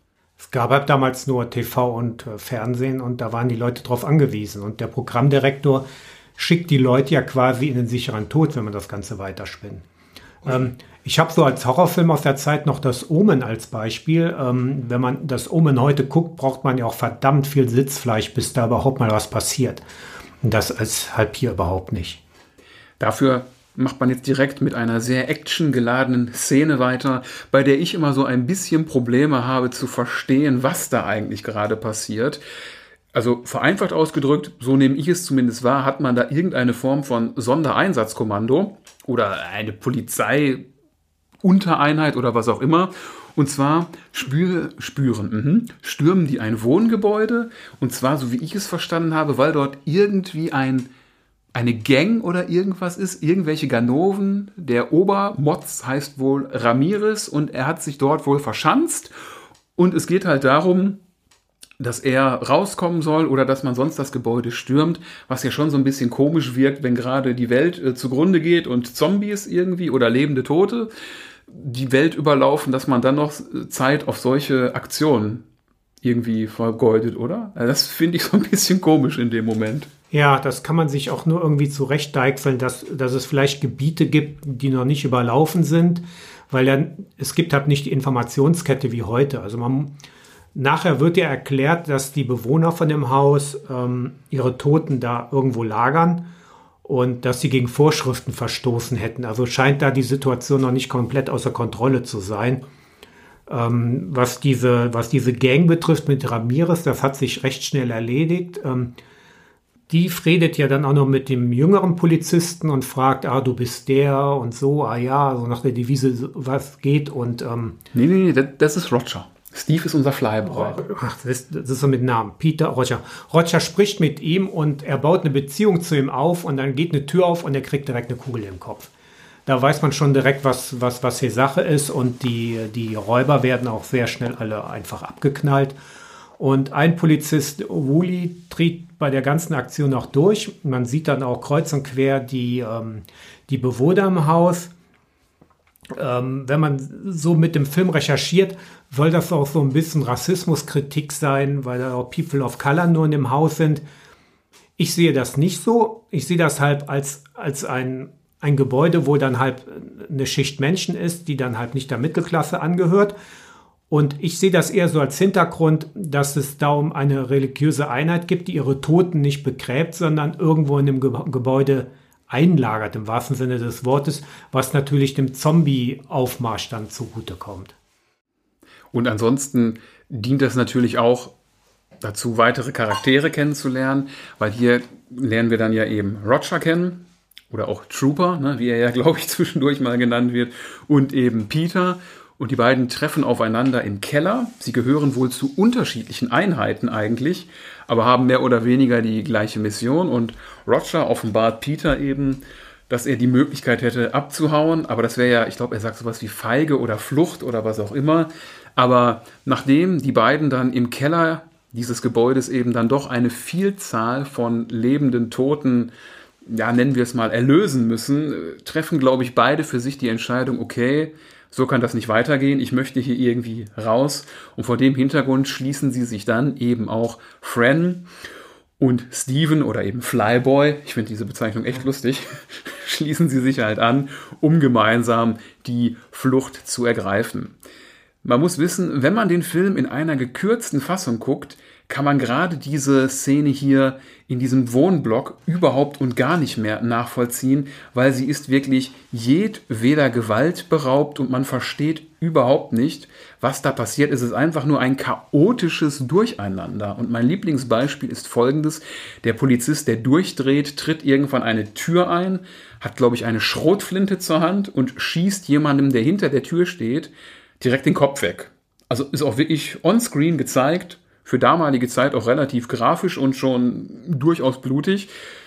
Es gab halt damals nur TV und Fernsehen und da waren die Leute drauf angewiesen. Und der Programmdirektor schickt die Leute ja quasi in den sicheren Tod, wenn man das Ganze weiterspinnt. Ich habe so als Horrorfilm aus der Zeit noch das Omen als Beispiel. Wenn man das Omen heute guckt, braucht man ja auch verdammt viel Sitzfleisch, bis da überhaupt mal was passiert. Und das ist halt hier überhaupt nicht. Dafür macht man jetzt direkt mit einer sehr actiongeladenen Szene weiter, bei der ich immer so ein bisschen Probleme habe zu verstehen, was da eigentlich gerade passiert. Also vereinfacht ausgedrückt, so nehme ich es zumindest wahr, hat man da irgendeine Form von Sondereinsatzkommando oder eine Polizeiuntereinheit oder was auch immer. Und zwar stürmen die ein Wohngebäude. Und zwar, so wie ich es verstanden habe, weil dort irgendwie eine Gang oder irgendwas ist, irgendwelche Ganoven. Der Obermotz heißt wohl Ramirez und er hat sich dort wohl verschanzt. Und es geht halt darum, dass er rauskommen soll oder dass man sonst das Gebäude stürmt, was ja schon so ein bisschen komisch wirkt, wenn gerade die Welt zugrunde geht und Zombies irgendwie oder lebende Tote die Welt überlaufen, dass man dann noch Zeit auf solche Aktionen irgendwie vergeudet, oder? Also das finde ich so ein bisschen komisch in dem Moment. Ja, das kann man sich auch nur irgendwie zurechtdeichseln, dass es vielleicht Gebiete gibt, die noch nicht überlaufen sind, weil dann es gibt halt nicht die Informationskette wie heute. Also nachher wird ja erklärt, dass die Bewohner von dem Haus ihre Toten da irgendwo lagern und dass sie gegen Vorschriften verstoßen hätten. Also scheint da die Situation noch nicht komplett außer Kontrolle zu sein. Was diese Gang betrifft mit Ramirez, das hat sich recht schnell erledigt. Die redet ja dann auch noch mit dem jüngeren Polizisten und fragt, du bist der und so, ja, so nach der Devise, was geht und... Nee, das ist Roger. Steve ist unser Flyboy. Ach, das ist so mit Namen. Peter, Roger. Roger spricht mit ihm und er baut eine Beziehung zu ihm auf und dann geht eine Tür auf und er kriegt direkt eine Kugel im Kopf. Da weiß man schon direkt, was hier Sache ist und die Räuber werden auch sehr schnell alle einfach abgeknallt. Und ein Polizist, Woolley, tritt bei der ganzen Aktion noch durch. Man sieht dann auch kreuz und quer die Bewohner im Haus. Wenn man so mit dem Film recherchiert, soll das auch so ein bisschen Rassismuskritik sein, weil da auch People of Color nur in dem Haus sind. Ich sehe das nicht so. Ich sehe das halt als ein Gebäude, wo dann halt eine Schicht Menschen ist, die dann halt nicht der Mittelklasse angehört. Und ich sehe das eher so als Hintergrund, dass es da um eine religiöse Einheit gibt, die ihre Toten nicht begräbt, sondern irgendwo in dem Gebäude einlagert, im wahrsten Sinne des Wortes, was natürlich dem Zombie-Aufmarsch dann zugutekommt. Und ansonsten dient das natürlich auch dazu, weitere Charaktere kennenzulernen, weil hier lernen wir dann ja eben Roger kennen oder auch Trooper, ne, wie er ja, glaube ich, zwischendurch mal genannt wird, und eben Peter. Und die beiden treffen aufeinander im Keller. Sie gehören wohl zu unterschiedlichen Einheiten eigentlich, aber haben mehr oder weniger die gleiche Mission. Und Roger offenbart Peter eben, dass er die Möglichkeit hätte abzuhauen. Aber das wäre ja, ich glaube, er sagt sowas wie Feige oder Flucht oder was auch immer. Aber nachdem die beiden dann im Keller dieses Gebäudes eben dann doch eine Vielzahl von lebenden Toten, ja, nennen wir es mal, erlösen müssen, treffen, glaube ich, beide für sich die Entscheidung, okay, so kann das nicht weitergehen, ich möchte hier irgendwie raus. Und vor dem Hintergrund schließen sie sich dann eben auch Fran und Steven oder eben Flyboy, ich finde diese Bezeichnung echt lustig, schließen sie sich halt an, um gemeinsam die Flucht zu ergreifen. Man muss wissen, wenn man den Film in einer gekürzten Fassung guckt, kann man gerade diese Szene hier in diesem Wohnblock überhaupt und gar nicht mehr nachvollziehen, weil sie ist wirklich jedweder Gewalt beraubt und man versteht überhaupt nicht, was da passiert. Es ist einfach nur ein chaotisches Durcheinander. Und mein Lieblingsbeispiel ist folgendes. Der Polizist, der durchdreht, tritt irgendwann eine Tür ein, hat, glaube ich, eine Schrotflinte zur Hand und schießt jemandem, der hinter der Tür steht, direkt den Kopf weg. Also ist auch wirklich on-screen gezeigt, für damalige Zeit auch relativ grafisch und schon durchaus blutig.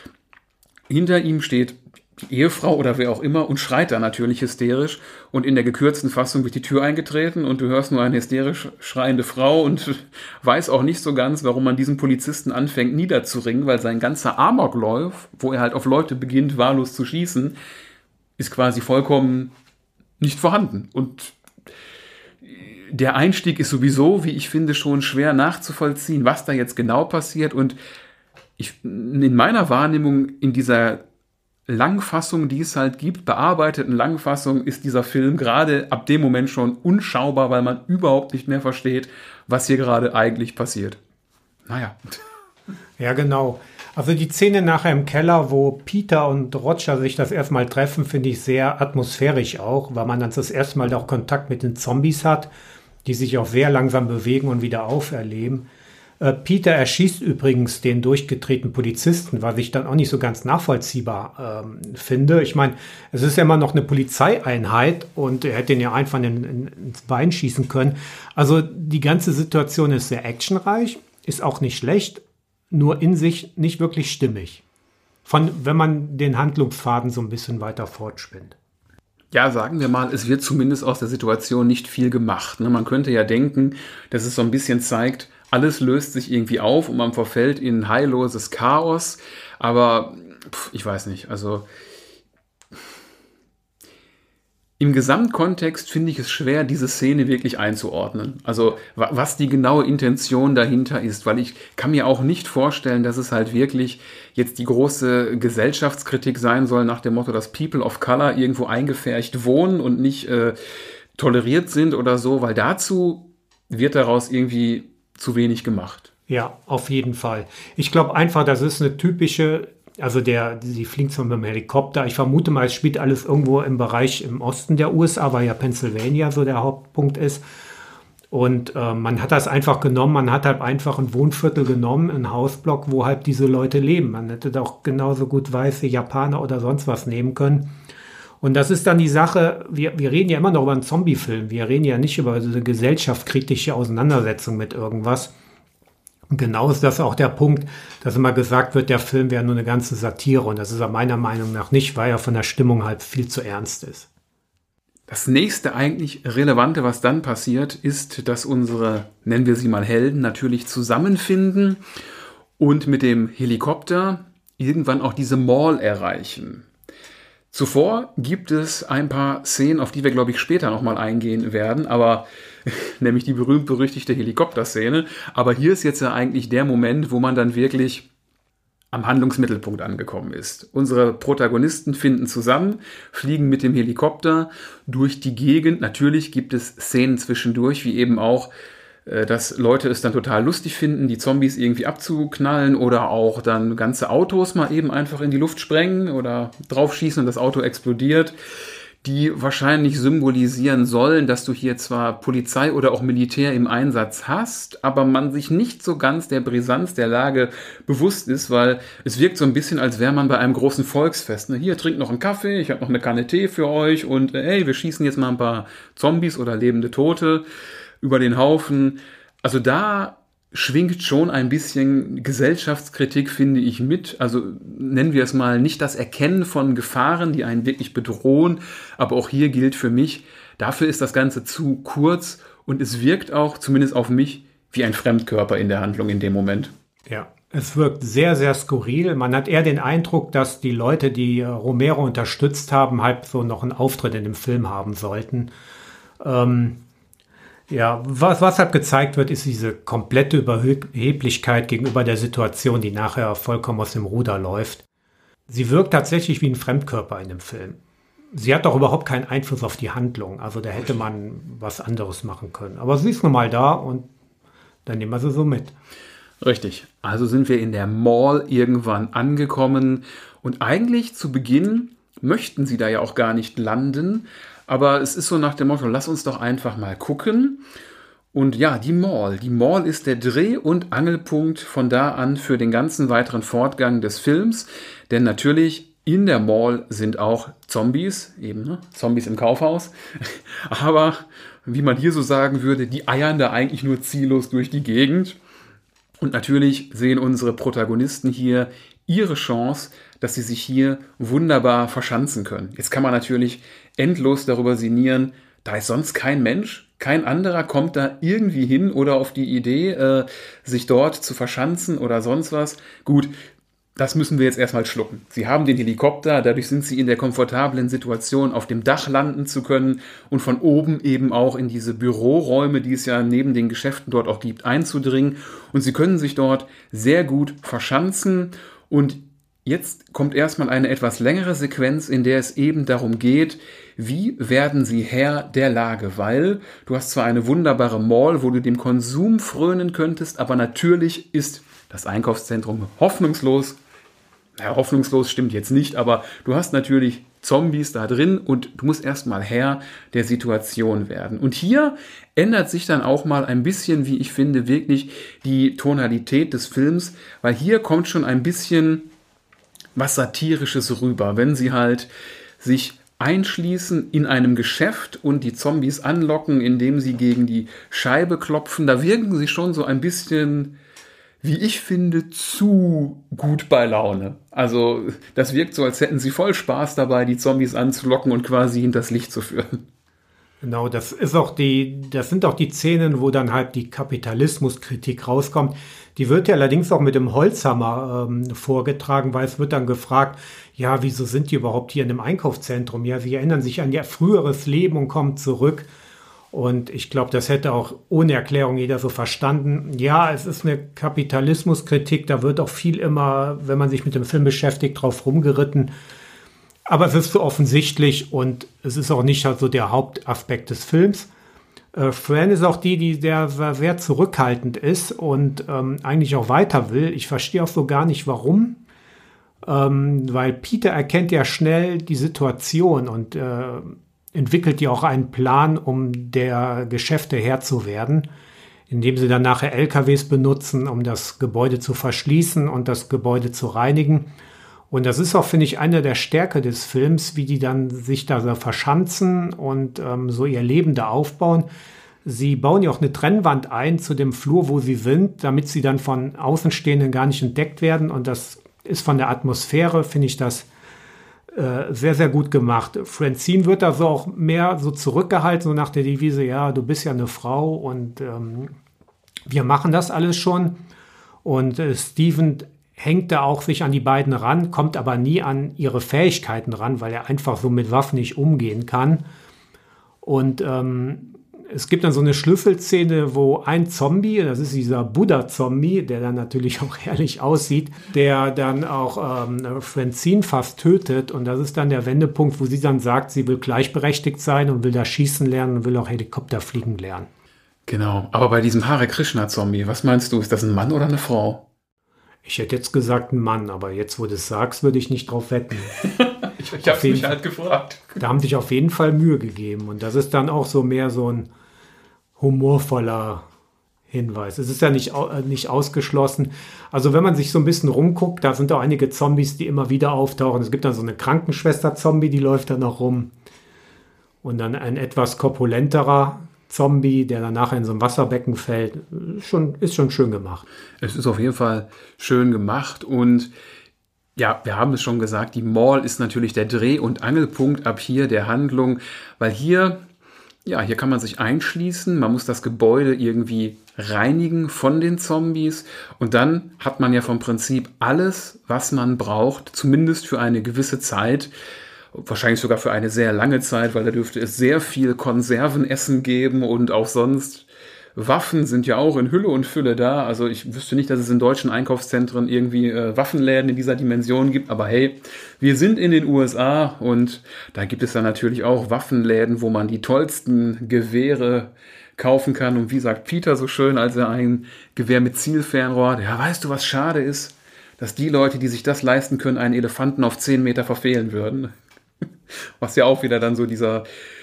Hinter ihm steht die Ehefrau oder wer auch immer und schreit da natürlich hysterisch. Und in der gekürzten Fassung wird die Tür eingetreten und du hörst nur eine hysterisch schreiende Frau und weiß auch nicht so ganz, warum man diesen Polizisten anfängt niederzuringen, weil sein ganzer Amoklauf, wo er halt auf Leute beginnt, wahllos zu schießen, ist quasi vollkommen nicht vorhanden. Und der Einstieg ist sowieso, wie ich finde, schon schwer nachzuvollziehen, was da jetzt genau passiert. Und in meiner Wahrnehmung, in dieser Langfassung, die es halt gibt, bearbeiteten Langfassung, ist dieser Film gerade ab dem Moment schon unschaubar, weil man überhaupt nicht mehr versteht, was hier gerade eigentlich passiert. Naja. Ja, genau. Also die Szene nachher im Keller, wo Peter und Roger sich das erstmal treffen, finde ich sehr atmosphärisch auch, weil man dann das erste Mal auch Kontakt mit den Zombies hat, die sich auch sehr langsam bewegen und wieder auferleben. Peter erschießt übrigens den durchgedrehten Polizisten, was ich dann auch nicht so ganz nachvollziehbar finde. Ich meine, es ist ja immer noch eine Polizeieinheit und er hätte ihn ja einfach ins Bein schießen können. Also die ganze Situation ist sehr actionreich, ist auch nicht schlecht, nur in sich nicht wirklich stimmig. Wenn man den Handlungsfaden so ein bisschen weiter fortspinnt. Ja, sagen wir mal, es wird zumindest aus der Situation nicht viel gemacht. Ne? Man könnte ja denken, dass es so ein bisschen zeigt, alles löst sich irgendwie auf und man verfällt in heilloses Chaos. Aber ich weiß nicht, also im Gesamtkontext finde ich es schwer, diese Szene wirklich einzuordnen. Also was die genaue Intention dahinter ist, weil ich kann mir auch nicht vorstellen, dass es halt wirklich jetzt die große Gesellschaftskritik sein soll nach dem Motto, dass People of Color irgendwo eingefärcht wohnen und nicht toleriert sind oder so, weil dazu wird daraus irgendwie zu wenig gemacht. Ja, auf jeden Fall. Ich glaube einfach, das ist eine typische, also sie fliegt so mit dem Helikopter. Ich vermute mal, es spielt alles irgendwo im Bereich im Osten der USA, weil ja Pennsylvania so der Hauptpunkt ist. Und man hat das einfach genommen, man hat halt einfach ein Wohnviertel genommen, einen Hausblock, wo halt diese Leute leben. Man hätte doch genauso gut weiße Japaner oder sonst was nehmen können. Und das ist dann die Sache, wir reden ja immer noch über einen Zombie-Film. Wir reden ja nicht über diese gesellschaftskritische Auseinandersetzung mit irgendwas. Und genau ist das auch der Punkt, dass immer gesagt wird, der Film wäre nur eine ganze Satire. Und das ist er meiner Meinung nach nicht, weil er von der Stimmung halt viel zu ernst ist. Das nächste eigentlich Relevante, was dann passiert, ist, dass unsere, nennen wir sie mal Helden, natürlich zusammenfinden und mit dem Helikopter irgendwann auch diese Mall erreichen. Zuvor gibt es ein paar Szenen, auf die wir, glaube ich, später nochmal eingehen werden, aber nämlich die berühmt-berüchtigte Helikopterszene. Aber hier ist jetzt ja eigentlich der Moment, wo man dann wirklich am Handlungsmittelpunkt angekommen ist. Unsere Protagonisten finden zusammen, fliegen mit dem Helikopter durch die Gegend. Natürlich gibt es Szenen zwischendurch, wie eben auch, dass Leute es dann total lustig finden, die Zombies irgendwie abzuknallen oder auch dann ganze Autos mal eben einfach in die Luft sprengen oder draufschießen und das Auto explodiert, die wahrscheinlich symbolisieren sollen, dass du hier zwar Polizei oder auch Militär im Einsatz hast, aber man sich nicht so ganz der Brisanz der Lage bewusst ist, weil es wirkt so ein bisschen, als wäre man bei einem großen Volksfest. Ne? Hier, trinkt noch einen Kaffee, ich habe noch eine Kanne Tee für euch und hey, wir schießen jetzt mal ein paar Zombies oder lebende Tote über den Haufen. Also da schwingt schon ein bisschen Gesellschaftskritik, finde ich, mit. Also nennen wir es mal nicht das Erkennen von Gefahren, die einen wirklich bedrohen. Aber auch hier gilt für mich, dafür ist das Ganze zu kurz und es wirkt auch, zumindest auf mich, wie ein Fremdkörper in der Handlung in dem Moment. Ja, es wirkt sehr, sehr skurril. Man hat eher den Eindruck, dass die Leute, die Romero unterstützt haben, halt so noch einen Auftritt in dem Film haben sollten. Ja, was halt gezeigt wird, ist diese komplette Überheblichkeit gegenüber der Situation, die nachher vollkommen aus dem Ruder läuft. Sie wirkt tatsächlich wie ein Fremdkörper in dem Film. Sie hat doch überhaupt keinen Einfluss auf die Handlung. Also da hätte man was anderes machen können. Aber sie ist nun mal da und dann nehmen wir sie so mit. Richtig. Also sind wir in der Mall irgendwann angekommen. Und eigentlich zu Beginn möchten sie da ja auch gar nicht landen. Aber es ist so nach dem Motto, lass uns doch einfach mal gucken. Und ja, die Mall. Die Mall ist der Dreh- und Angelpunkt von da an für den ganzen weiteren Fortgang des Films. Denn natürlich in der Mall sind auch Zombies, eben ne? Zombies im Kaufhaus. Aber wie man hier so sagen würde, die eiern da eigentlich nur ziellos durch die Gegend. Und natürlich sehen unsere Protagonisten hier ihre Chance, dass sie sich hier wunderbar verschanzen können. Jetzt kann man natürlich endlos darüber sinnieren, da ist sonst kein Mensch, kein anderer kommt da irgendwie hin oder auf die Idee, sich dort zu verschanzen oder sonst was. Gut, das müssen wir jetzt erstmal schlucken. Sie haben den Helikopter, dadurch sind sie in der komfortablen Situation, auf dem Dach landen zu können und von oben eben auch in diese Büroräume, die es ja neben den Geschäften dort auch gibt, einzudringen. Und sie können sich dort sehr gut verschanzen. Und jetzt kommt erstmal eine etwas längere Sequenz, in der es eben darum geht, wie werden sie Herr der Lage? Weil du hast zwar eine wunderbare Mall, wo du dem Konsum frönen könntest, aber natürlich ist das Einkaufszentrum hoffnungslos. Ja, hoffnungslos stimmt jetzt nicht, aber du hast natürlich Zombies da drin und du musst erstmal Herr der Situation werden. Und hier ändert sich dann auch mal ein bisschen, wie ich finde, wirklich die Tonalität des Films, weil hier kommt schon ein bisschen was Satirisches rüber, wenn sie halt sich einschließen in einem Geschäft und die Zombies anlocken, indem sie gegen die Scheibe klopfen. Da wirken sie schon so ein bisschen, wie ich finde, zu gut bei Laune. Also das wirkt so, als hätten sie voll Spaß dabei, die Zombies anzulocken und quasi hinters Licht zu führen. Genau, das sind auch die Szenen, wo dann halt die Kapitalismuskritik rauskommt. Die wird ja allerdings auch mit dem Holzhammer vorgetragen, weil es wird dann gefragt, ja, wieso sind die überhaupt hier in einem Einkaufszentrum? Ja, sie erinnern sich an ihr früheres Leben und kommen zurück. Und ich glaube, das hätte auch ohne Erklärung jeder so verstanden. Ja, es ist eine Kapitalismuskritik, da wird auch viel immer, wenn man sich mit dem Film beschäftigt, drauf rumgeritten. Aber es ist so offensichtlich und es ist auch nicht halt so der Hauptaspekt des Films. Fran ist auch die sehr zurückhaltend ist und eigentlich auch weiter will. Ich verstehe auch so gar nicht, warum. Weil Peter erkennt ja schnell die Situation und entwickelt ja auch einen Plan, um der Geschäfte Herr zu werden, indem sie dann nachher LKWs benutzen, um das Gebäude zu verschließen und das Gebäude zu reinigen. Und das ist auch, finde ich, eine der Stärke des Films, wie die dann sich da so verschanzen und so ihr Leben da aufbauen. Sie bauen ja auch eine Trennwand ein zu dem Flur, wo sie sind, damit sie dann von Außenstehenden gar nicht entdeckt werden. Und das ist von der Atmosphäre, finde ich das sehr, sehr gut gemacht. Francine wird da so auch mehr so zurückgehalten, so nach der Devise, ja, du bist ja eine Frau und wir machen das alles schon. Und Steven hängt da auch sich an die beiden ran, kommt aber nie an ihre Fähigkeiten ran, weil er einfach so mit Waffen nicht umgehen kann. Und es gibt dann so eine Schlüsselszene, wo ein Zombie, das ist dieser Buddha-Zombie, der dann natürlich auch herrlich aussieht, der dann auch Francine fast tötet. Und das ist dann der Wendepunkt, wo sie dann sagt, sie will gleichberechtigt sein und will da schießen lernen und will auch Helikopter fliegen lernen. Genau, aber bei diesem Hare Krishna-Zombie, was meinst du, ist das ein Mann oder eine Frau? Ich hätte jetzt gesagt ein Mann, aber jetzt, wo du es sagst, würde ich nicht drauf wetten. Ich habe mich halt gefragt. Da haben sich auf jeden Fall Mühe gegeben. Und das ist dann auch so mehr so ein humorvoller Hinweis. Es ist ja nicht ausgeschlossen. Also wenn man sich so ein bisschen rumguckt, da sind auch einige Zombies, die immer wieder auftauchen. Es gibt dann so eine Krankenschwester-Zombie, die läuft dann noch rum. Und dann ein etwas korpulenterer Zombie, der dann nachher in so ein Wasserbecken fällt. Ist schon schön gemacht. Es ist auf jeden Fall schön gemacht und ja, wir haben es schon gesagt, die Mall ist natürlich der Dreh- und Angelpunkt ab hier der Handlung, weil hier kann man sich einschließen, man muss das Gebäude irgendwie reinigen von den Zombies und dann hat man ja vom Prinzip alles, was man braucht, zumindest für eine gewisse Zeit, wahrscheinlich sogar für eine sehr lange Zeit, weil da dürfte es sehr viel Konservenessen geben und auch sonst. Waffen sind ja auch in Hülle und Fülle da. Also ich wüsste nicht, dass es in deutschen Einkaufszentren irgendwie Waffenläden in dieser Dimension gibt. Aber hey, wir sind in den USA und da gibt es dann natürlich auch Waffenläden, wo man die tollsten Gewehre kaufen kann. Und wie sagt Peter so schön, als er ein Gewehr mit Zielfernrohr, ja, weißt du, was schade ist? Dass die Leute, die sich das leisten können, einen Elefanten auf 10 Meter verfehlen würden. Was ja auch wieder dann so dieser,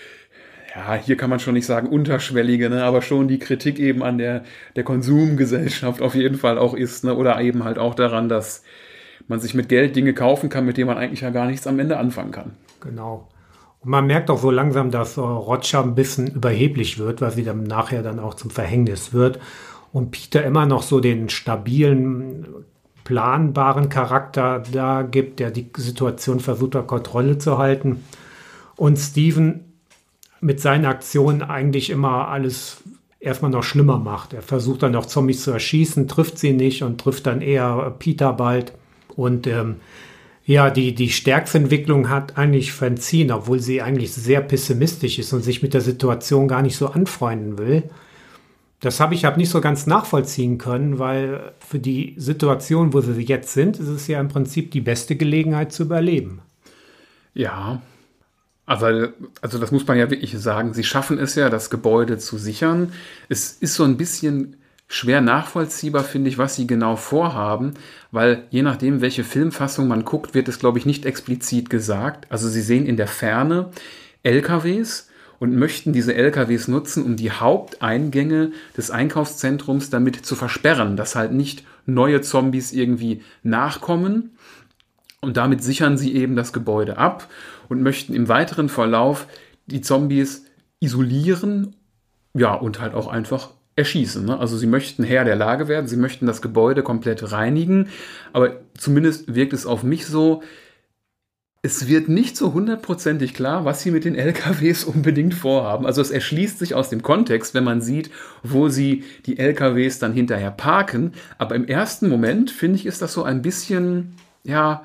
ja, hier kann man schon nicht sagen unterschwellige, ne, aber schon die Kritik eben an der Konsumgesellschaft auf jeden Fall auch ist, ne, oder eben halt auch daran, dass man sich mit Geld Dinge kaufen kann, mit denen man eigentlich ja gar nichts am Ende anfangen kann. Genau. Und man merkt auch so langsam, dass Roger ein bisschen überheblich wird, weil sie dann nachher dann auch zum Verhängnis wird. Und Peter immer noch so den stabilen, planbaren Charakter da gibt, der die Situation versucht, unter Kontrolle zu halten. Und Steven mit seinen Aktionen eigentlich immer alles erstmal noch schlimmer macht. Er versucht dann auch Zombies zu erschießen, trifft sie nicht und trifft dann eher Peter bald. Und ja, die stärkste Entwicklung hat eigentlich Francine, obwohl sie eigentlich sehr pessimistisch ist und sich mit der Situation gar nicht so anfreunden will. Das habe ich nicht so ganz nachvollziehen können, weil für die Situation, wo sie jetzt sind, ist es ja im Prinzip die beste Gelegenheit zu überleben. Ja, also das muss man ja wirklich sagen. Sie schaffen es ja, das Gebäude zu sichern. Es ist so ein bisschen schwer nachvollziehbar, finde ich, was sie genau vorhaben, weil je nachdem, welche Filmfassung man guckt, wird es, glaube ich, nicht explizit gesagt. Also sie sehen in der Ferne LKWs und möchten diese LKWs nutzen, um die Haupteingänge des Einkaufszentrums damit zu versperren, dass halt nicht neue Zombies irgendwie nachkommen. Und damit sichern sie eben das Gebäude ab und möchten im weiteren Verlauf die Zombies isolieren, ja, und halt auch einfach erschießen. Ne? Also sie möchten Herr der Lage werden, sie möchten das Gebäude komplett reinigen, aber zumindest wirkt es auf mich so, es wird nicht so hundertprozentig klar, was sie mit den LKWs unbedingt vorhaben. Also es erschließt sich aus dem Kontext, wenn man sieht, wo sie die LKWs dann hinterher parken, aber im ersten Moment, finde ich, ist das so ein bisschen, ja,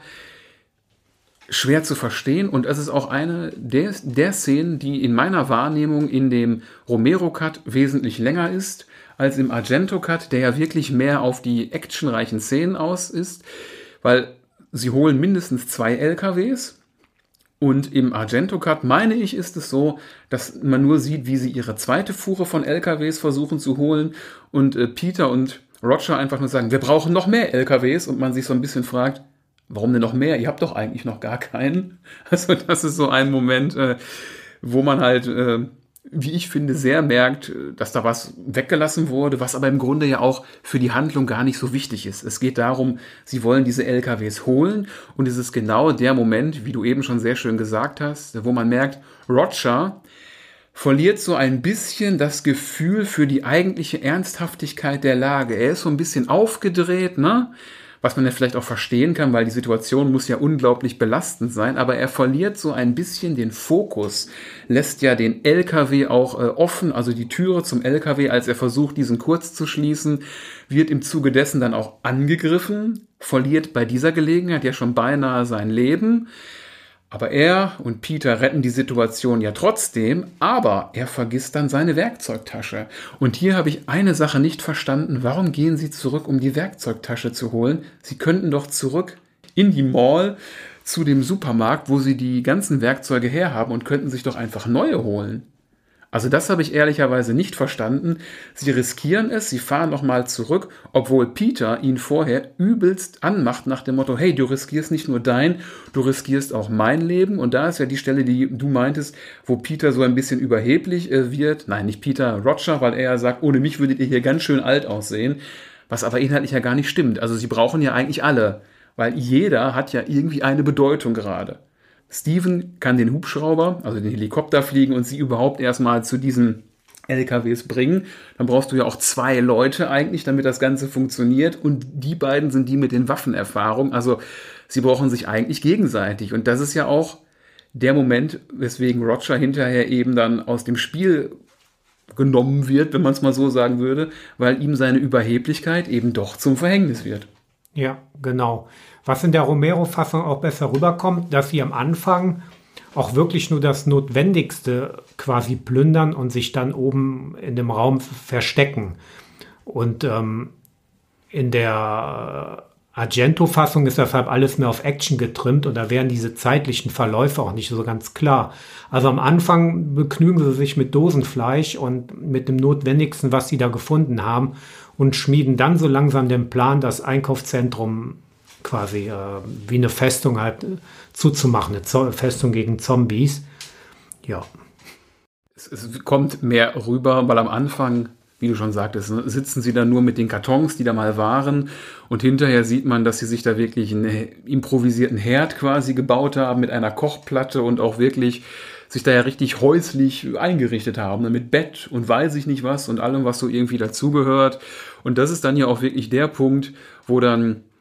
schwer zu verstehen und es ist auch eine der Szenen, die in meiner Wahrnehmung in dem Romero-Cut wesentlich länger ist als im Argento-Cut, der ja wirklich mehr auf die actionreichen Szenen aus ist, weil sie holen mindestens 2 LKWs und im Argento-Cut, meine ich, ist es so, dass man nur sieht, wie sie ihre zweite Fuhre von LKWs versuchen zu holen und Peter und Roger einfach nur sagen, wir brauchen noch mehr LKWs und man sich so ein bisschen fragt, warum denn noch mehr? Ihr habt doch eigentlich noch gar keinen. Also das ist so ein Moment, wo man halt, wie ich finde, sehr merkt, dass da was weggelassen wurde, was aber im Grunde ja auch für die Handlung gar nicht so wichtig ist. Es geht darum, sie wollen diese LKWs holen und es ist genau der Moment, wie du eben schon sehr schön gesagt hast, wo man merkt, Roger verliert so ein bisschen das Gefühl für die eigentliche Ernsthaftigkeit der Lage. Er ist so ein bisschen aufgedreht, ne? Was man ja vielleicht auch verstehen kann, weil die Situation muss ja unglaublich belastend sein, aber er verliert so ein bisschen den Fokus, lässt ja den LKW auch offen, also die Türe zum LKW, als er versucht, diesen kurz zu schließen, wird im Zuge dessen dann auch angegriffen, verliert bei dieser Gelegenheit ja schon beinahe sein Leben. Aber er und Peter retten die Situation ja trotzdem, aber er vergisst dann seine Werkzeugtasche. Und hier habe ich eine Sache nicht verstanden. Warum gehen sie zurück, um die Werkzeugtasche zu holen? Sie könnten doch zurück in die Mall zu dem Supermarkt, wo sie die ganzen Werkzeuge herhaben und könnten sich doch einfach neue holen. Also das habe ich ehrlicherweise nicht verstanden. Sie riskieren es, sie fahren nochmal zurück, obwohl Peter ihn vorher übelst anmacht nach dem Motto, hey, du riskierst nicht nur dein, du riskierst auch mein Leben. Und da ist ja die Stelle, die du meintest, wo Peter so ein bisschen überheblich wird. Nein, nicht Peter, Roger, weil er sagt, ohne mich würdet ihr hier ganz schön alt aussehen. Was aber inhaltlich ja gar nicht stimmt. Also sie brauchen ja eigentlich alle, weil jeder hat ja irgendwie eine Bedeutung gerade. Steven kann den Hubschrauber, also den Helikopter fliegen und sie überhaupt erstmal zu diesen LKWs bringen. Dann brauchst du ja auch 2 Leute eigentlich, damit das Ganze funktioniert. Und die beiden sind die mit den Waffenerfahrungen. Also sie brauchen sich eigentlich gegenseitig. Und das ist ja auch der Moment, weswegen Roger hinterher eben dann aus dem Spiel genommen wird, wenn man es mal so sagen würde, weil ihm seine Überheblichkeit eben doch zum Verhängnis wird. Ja, genau. Was in der Romero-Fassung auch besser rüberkommt, dass sie am Anfang auch wirklich nur das Notwendigste quasi plündern und sich dann oben in dem Raum verstecken. Und in der Argento-Fassung ist deshalb alles mehr auf Action getrimmt und da wären diese zeitlichen Verläufe auch nicht so ganz klar. Also am Anfang begnügen sie sich mit Dosenfleisch und mit dem Notwendigsten, was sie da gefunden haben und schmieden dann so langsam den Plan, das Einkaufszentrum quasi wie eine Festung halt zuzumachen, eine Festung gegen Zombies. Ja. Es kommt mehr rüber, weil am Anfang, wie du schon sagtest, sitzen sie da nur mit den Kartons, die da mal waren und hinterher sieht man, dass sie sich da wirklich einen improvisierten Herd quasi gebaut haben mit einer Kochplatte und auch wirklich sich da ja richtig häuslich eingerichtet haben, mit Bett und weiß ich nicht was und allem, was so irgendwie dazugehört. Und das ist dann ja auch wirklich der Punkt, wo dann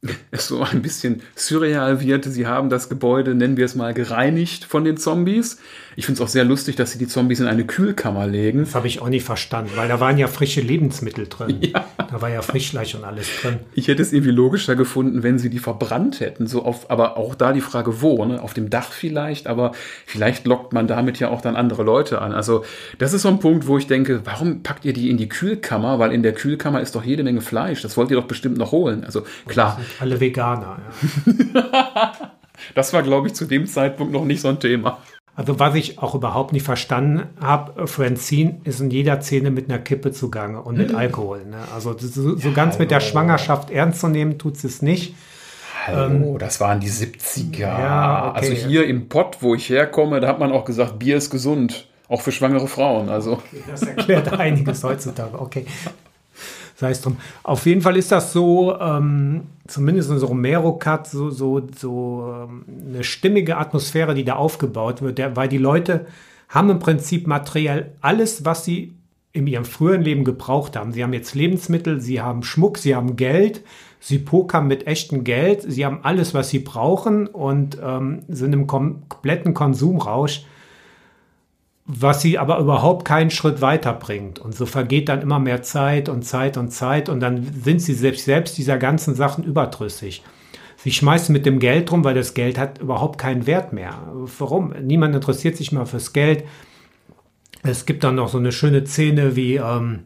es so ein bisschen surreal wird. Sie haben das Gebäude, nennen wir es mal, gereinigt von den Zombies. Ich finde es auch sehr lustig, dass sie die Zombies in eine Kühlkammer legen. Das habe ich auch nicht verstanden, weil da waren ja frische Lebensmittel drin. Ja. Da war ja Frischfleisch und alles drin. Ich hätte es irgendwie logischer gefunden, wenn sie die verbrannt hätten. Aber auch da die Frage, wo? Ne? Auf dem Dach vielleicht, aber vielleicht lockt man damit ja auch dann andere Leute an. Also das ist so ein Punkt, wo ich denke, warum packt ihr die in die Kühlkammer? Weil in der Kühlkammer ist doch jede Menge Fleisch. Das wollt ihr doch bestimmt noch holen. Also klar. Alle Veganer, ja. Das war, glaube ich, zu dem Zeitpunkt noch nicht so ein Thema. Also was ich auch überhaupt nicht verstanden habe, Francine ist in jeder Szene mit einer Kippe zugange und mit Alkohol. Ne? Also so ganz mit der Schwangerschaft ernst zu nehmen, tut es nicht. Hallo, das waren die 70er. Ja, okay. Also hier im Pott, wo ich herkomme, da hat man auch gesagt, Bier ist gesund. Auch für schwangere Frauen. Also. Okay, das erklärt einiges heutzutage. Okay. Sei es drum. Auf jeden Fall ist das so, zumindest in so Romero-Cut, so eine stimmige Atmosphäre, die da aufgebaut wird, weil die Leute haben im Prinzip materiell alles, was sie in ihrem früheren Leben gebraucht haben. Sie haben jetzt Lebensmittel, sie haben Schmuck, sie haben Geld, sie pokern mit echtem Geld, sie haben alles, was sie brauchen und sind im kompletten Konsumrausch, was sie aber überhaupt keinen Schritt weiterbringt. Und so vergeht dann immer mehr Zeit und dann sind sie selbst dieser ganzen Sachen überdrüssig. Sie schmeißen mit dem Geld rum, weil das Geld hat überhaupt keinen Wert mehr. Warum? Niemand interessiert sich mal fürs Geld. Es gibt dann noch so eine schöne Szene, wie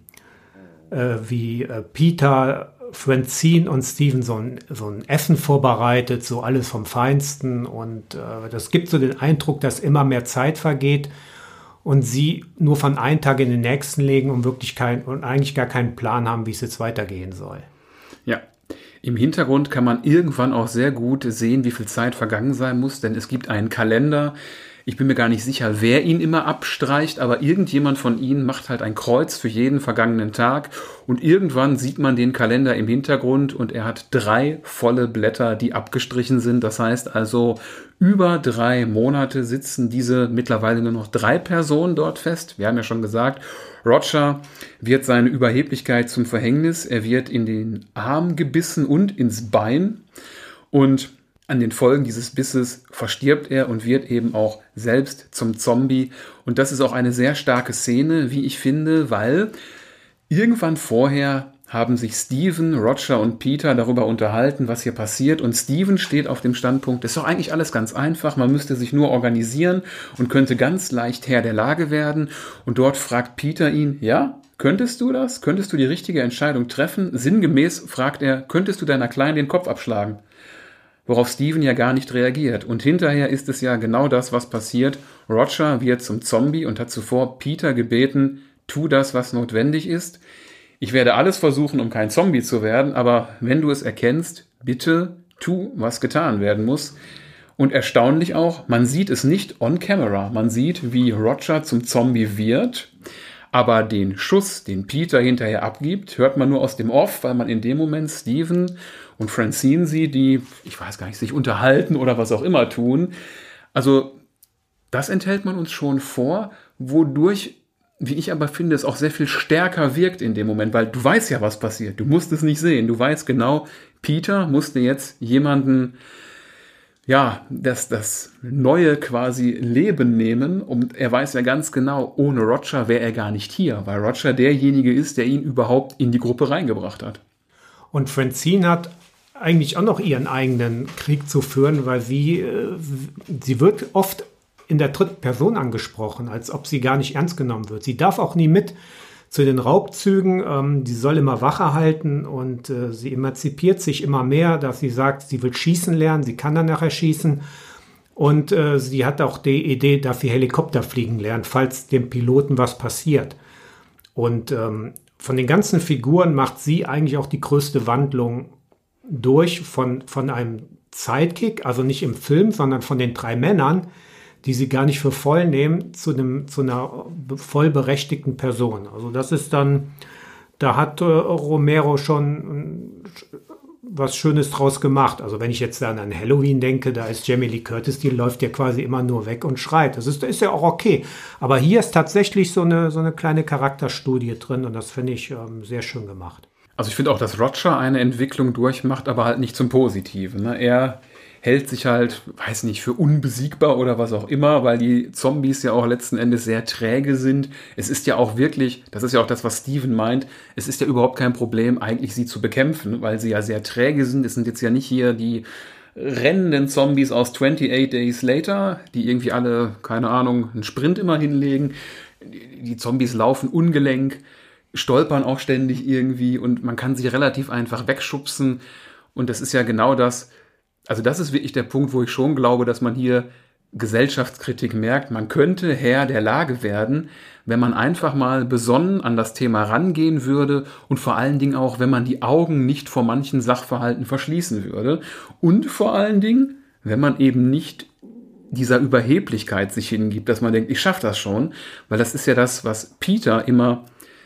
Peter, Francine und Steven so ein Essen vorbereitet, so alles vom Feinsten. Und das gibt so den Eindruck, dass immer mehr Zeit vergeht und sie nur von einem Tag in den nächsten legen und eigentlich gar keinen Plan haben, wie es jetzt weitergehen soll. Ja, im Hintergrund kann man irgendwann auch sehr gut sehen, wie viel Zeit vergangen sein muss, denn es gibt einen Kalender. Ich bin mir gar nicht sicher, wer ihn immer abstreicht, aber irgendjemand von ihnen macht halt ein Kreuz für jeden vergangenen Tag und irgendwann sieht man den Kalender im Hintergrund und er hat 3 volle Blätter, die abgestrichen sind. Das heißt also, über 3 Monate sitzen diese mittlerweile nur noch 3 Personen dort fest. Wir haben ja schon gesagt, Roger wird seine Überheblichkeit zum Verhängnis. Er wird in den Arm gebissen und ins Bein und an den Folgen dieses Bisses verstirbt er und wird eben auch selbst zum Zombie. Und das ist auch eine sehr starke Szene, wie ich finde, weil irgendwann vorher haben sich Steven, Roger und Peter darüber unterhalten, was hier passiert. Und Steven steht auf dem Standpunkt, das ist doch eigentlich alles ganz einfach, man müsste sich nur organisieren und könnte ganz leicht Herr der Lage werden. Und dort fragt Peter ihn, ja, könntest du das? Könntest du die richtige Entscheidung treffen? Sinngemäß fragt er, könntest du deiner Kleinen den Kopf abschlagen? Worauf Steven ja gar nicht reagiert. Und hinterher ist es ja genau das, was passiert. Roger wird zum Zombie und hat zuvor Peter gebeten, tu das, was notwendig ist. Ich werde alles versuchen, um kein Zombie zu werden, aber wenn du es erkennst, bitte tu, was getan werden muss. Und erstaunlich auch, man sieht es nicht on camera. Man sieht, wie Roger zum Zombie wird, aber den Schuss, den Peter hinterher abgibt, hört man nur aus dem Off, weil man in dem Moment Steven und Francine sieht, die, ich weiß gar nicht, sich unterhalten oder was auch immer tun. Also das enthält man uns schon vor, wodurch, wie ich aber finde, es auch sehr viel stärker wirkt in dem Moment, weil du weißt ja, was passiert. Du musst es nicht sehen. Du weißt genau, Peter musste jetzt jemanden, ja, das neue quasi Leben nehmen und er weiß ja ganz genau, ohne Roger wäre er gar nicht hier, weil Roger derjenige ist, der ihn überhaupt in die Gruppe reingebracht hat. Und Francine hat eigentlich auch noch ihren eigenen Krieg zu führen, weil sie wird oft in der dritten Person angesprochen, als ob sie gar nicht ernst genommen wird. Sie darf auch nie mit zu den Raubzügen, die soll immer Wache halten und sie emanzipiert sich immer mehr, dass sie sagt, sie will schießen lernen, sie kann dann nachher schießen und sie hat auch die Idee, dass sie Helikopter fliegen lernt, falls dem Piloten was passiert. Und von den ganzen Figuren macht sie eigentlich auch die größte Wandlung durch von einem Sidekick, also nicht im Film, sondern von den 3 Männern, die sie gar nicht für voll nehmen, zu einer vollberechtigten Person. Also das ist dann, da hat Romero schon was Schönes draus gemacht. Also wenn ich jetzt an Halloween denke, da ist Jamie Lee Curtis, die läuft ja quasi immer nur weg und schreit. Das ist ja auch okay. Aber hier ist tatsächlich so eine kleine Charakterstudie drin und das finde ich sehr schön gemacht. Also ich finde auch, dass Roger eine Entwicklung durchmacht, aber halt nicht zum Positiven. Ne? Er hält sich halt, weiß nicht, für unbesiegbar oder was auch immer, weil die Zombies ja auch letzten Endes sehr träge sind. Es ist ja auch wirklich, das ist ja auch das, was Steven meint, es ist ja überhaupt kein Problem, eigentlich sie zu bekämpfen, weil sie ja sehr träge sind. Es sind jetzt ja nicht hier die rennenden Zombies aus 28 Days Later, die irgendwie alle, keine Ahnung, einen Sprint immer hinlegen. Die Zombies laufen ungelenk, stolpern auch ständig irgendwie und man kann sie relativ einfach wegschubsen. Und das ist ja genau das, also das ist wirklich der Punkt, wo ich schon glaube, dass man hier Gesellschaftskritik merkt. Man könnte Herr der Lage werden, wenn man einfach mal besonnen an das Thema rangehen würde und vor allen Dingen auch, wenn man die Augen nicht vor manchen Sachverhalten verschließen würde. Und vor allen Dingen, wenn man eben nicht dieser Überheblichkeit sich hingibt, dass man denkt, ich schaffe das schon, weil das ist ja das, was Peter immer,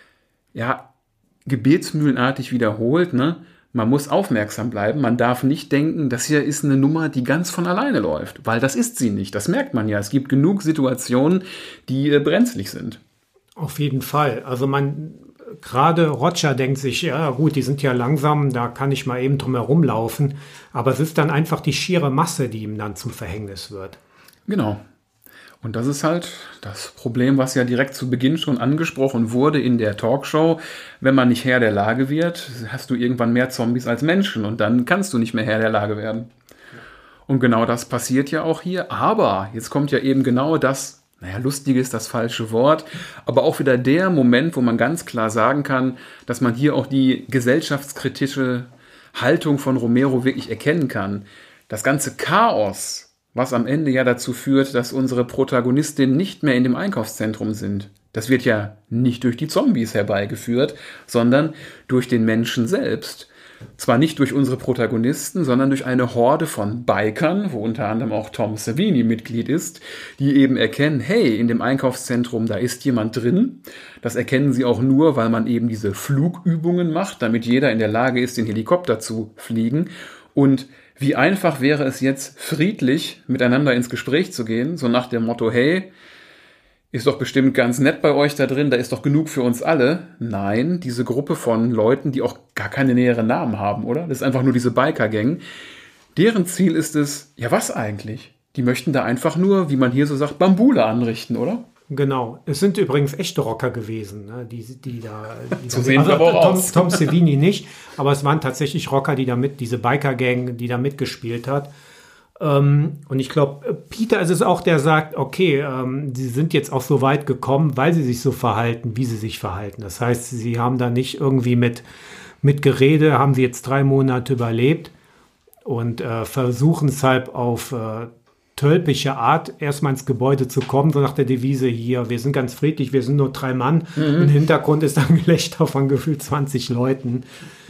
ja, gebetsmühlenartig wiederholt, ne? Man muss aufmerksam bleiben, man darf nicht denken, das hier ist eine Nummer, die ganz von alleine läuft, weil das ist sie nicht, das merkt man ja. Es gibt genug Situationen, die brenzlig sind. Auf jeden Fall. Also gerade Roger denkt sich, ja gut, die sind ja langsam, da kann ich mal eben drum herum laufen. Aber es ist dann einfach die schiere Masse, die ihm dann zum Verhängnis wird. Genau. Und das ist halt das Problem, was ja direkt zu Beginn schon angesprochen wurde in der Talkshow. Wenn man nicht Herr der Lage wird, hast du irgendwann mehr Zombies als Menschen und dann kannst du nicht mehr Herr der Lage werden. Und genau das passiert ja auch hier. Aber jetzt kommt ja eben genau das, lustig ist das falsche Wort, aber auch wieder der Moment, wo man ganz klar sagen kann, dass man hier auch die gesellschaftskritische Haltung von Romero wirklich erkennen kann. Das ganze Chaos, was am Ende ja dazu führt, dass unsere Protagonistinnen nicht mehr in dem Einkaufszentrum sind. Das wird ja nicht durch die Zombies herbeigeführt, sondern durch den Menschen selbst. Zwar nicht durch unsere Protagonisten, sondern durch eine Horde von Bikern, wo unter anderem auch Tom Savini Mitglied ist, die eben erkennen, hey, in dem Einkaufszentrum, da ist jemand drin. Das erkennen sie auch nur, weil man eben diese Flugübungen macht, damit jeder in der Lage ist, den Helikopter zu fliegen. Und wie einfach wäre es jetzt, friedlich miteinander ins Gespräch zu gehen, so nach dem Motto, hey, ist doch bestimmt ganz nett bei euch da drin, da ist doch genug für uns alle. Nein, diese Gruppe von Leuten, die auch gar keine näheren Namen haben, oder? Das ist einfach nur diese Biker-Gang. Deren Ziel ist es, ja was eigentlich? Die möchten da einfach nur, wie man hier so sagt, Bambule anrichten, oder? Genau. Es sind übrigens echte Rocker gewesen, ne? die da. So sehen sie aber auch aus. Tom Savini nicht, aber es waren tatsächlich Rocker, diese Biker-Gang, die da mitgespielt hat. Und ich glaube, Peter ist es auch, der sagt, okay, sie sind jetzt auch so weit gekommen, weil sie sich so verhalten, wie sie sich verhalten. Das heißt, sie haben da nicht irgendwie mit Gerede, haben sie jetzt 3 Monate überlebt und versuchen es halt auf tölpische Art erstmal ins Gebäude zu kommen, so nach der Devise hier, wir sind ganz friedlich, wir sind nur 3 Mann. Im Hintergrund ist ein Gelächter von gefühlt 20 Leuten.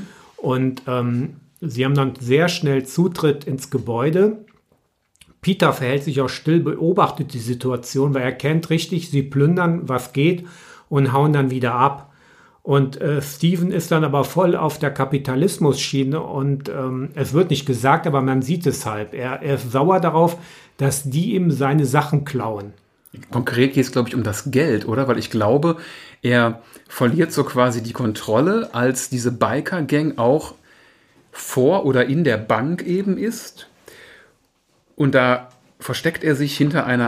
Und sie haben dann sehr schnell Zutritt ins Gebäude. Peter verhält sich auch still, beobachtet die Situation, weil er kennt richtig, sie plündern, was geht und hauen dann wieder ab. Und Steven ist dann aber voll auf der Kapitalismus-Schiene und es wird nicht gesagt, aber man sieht es halt. Er ist sauer darauf, dass die ihm seine Sachen klauen. Konkret geht es, glaube ich, um das Geld, oder? Weil ich glaube, er verliert so quasi die Kontrolle, als diese Biker-Gang auch vor oder in der Bank eben ist. Und da versteckt er sich hinter einer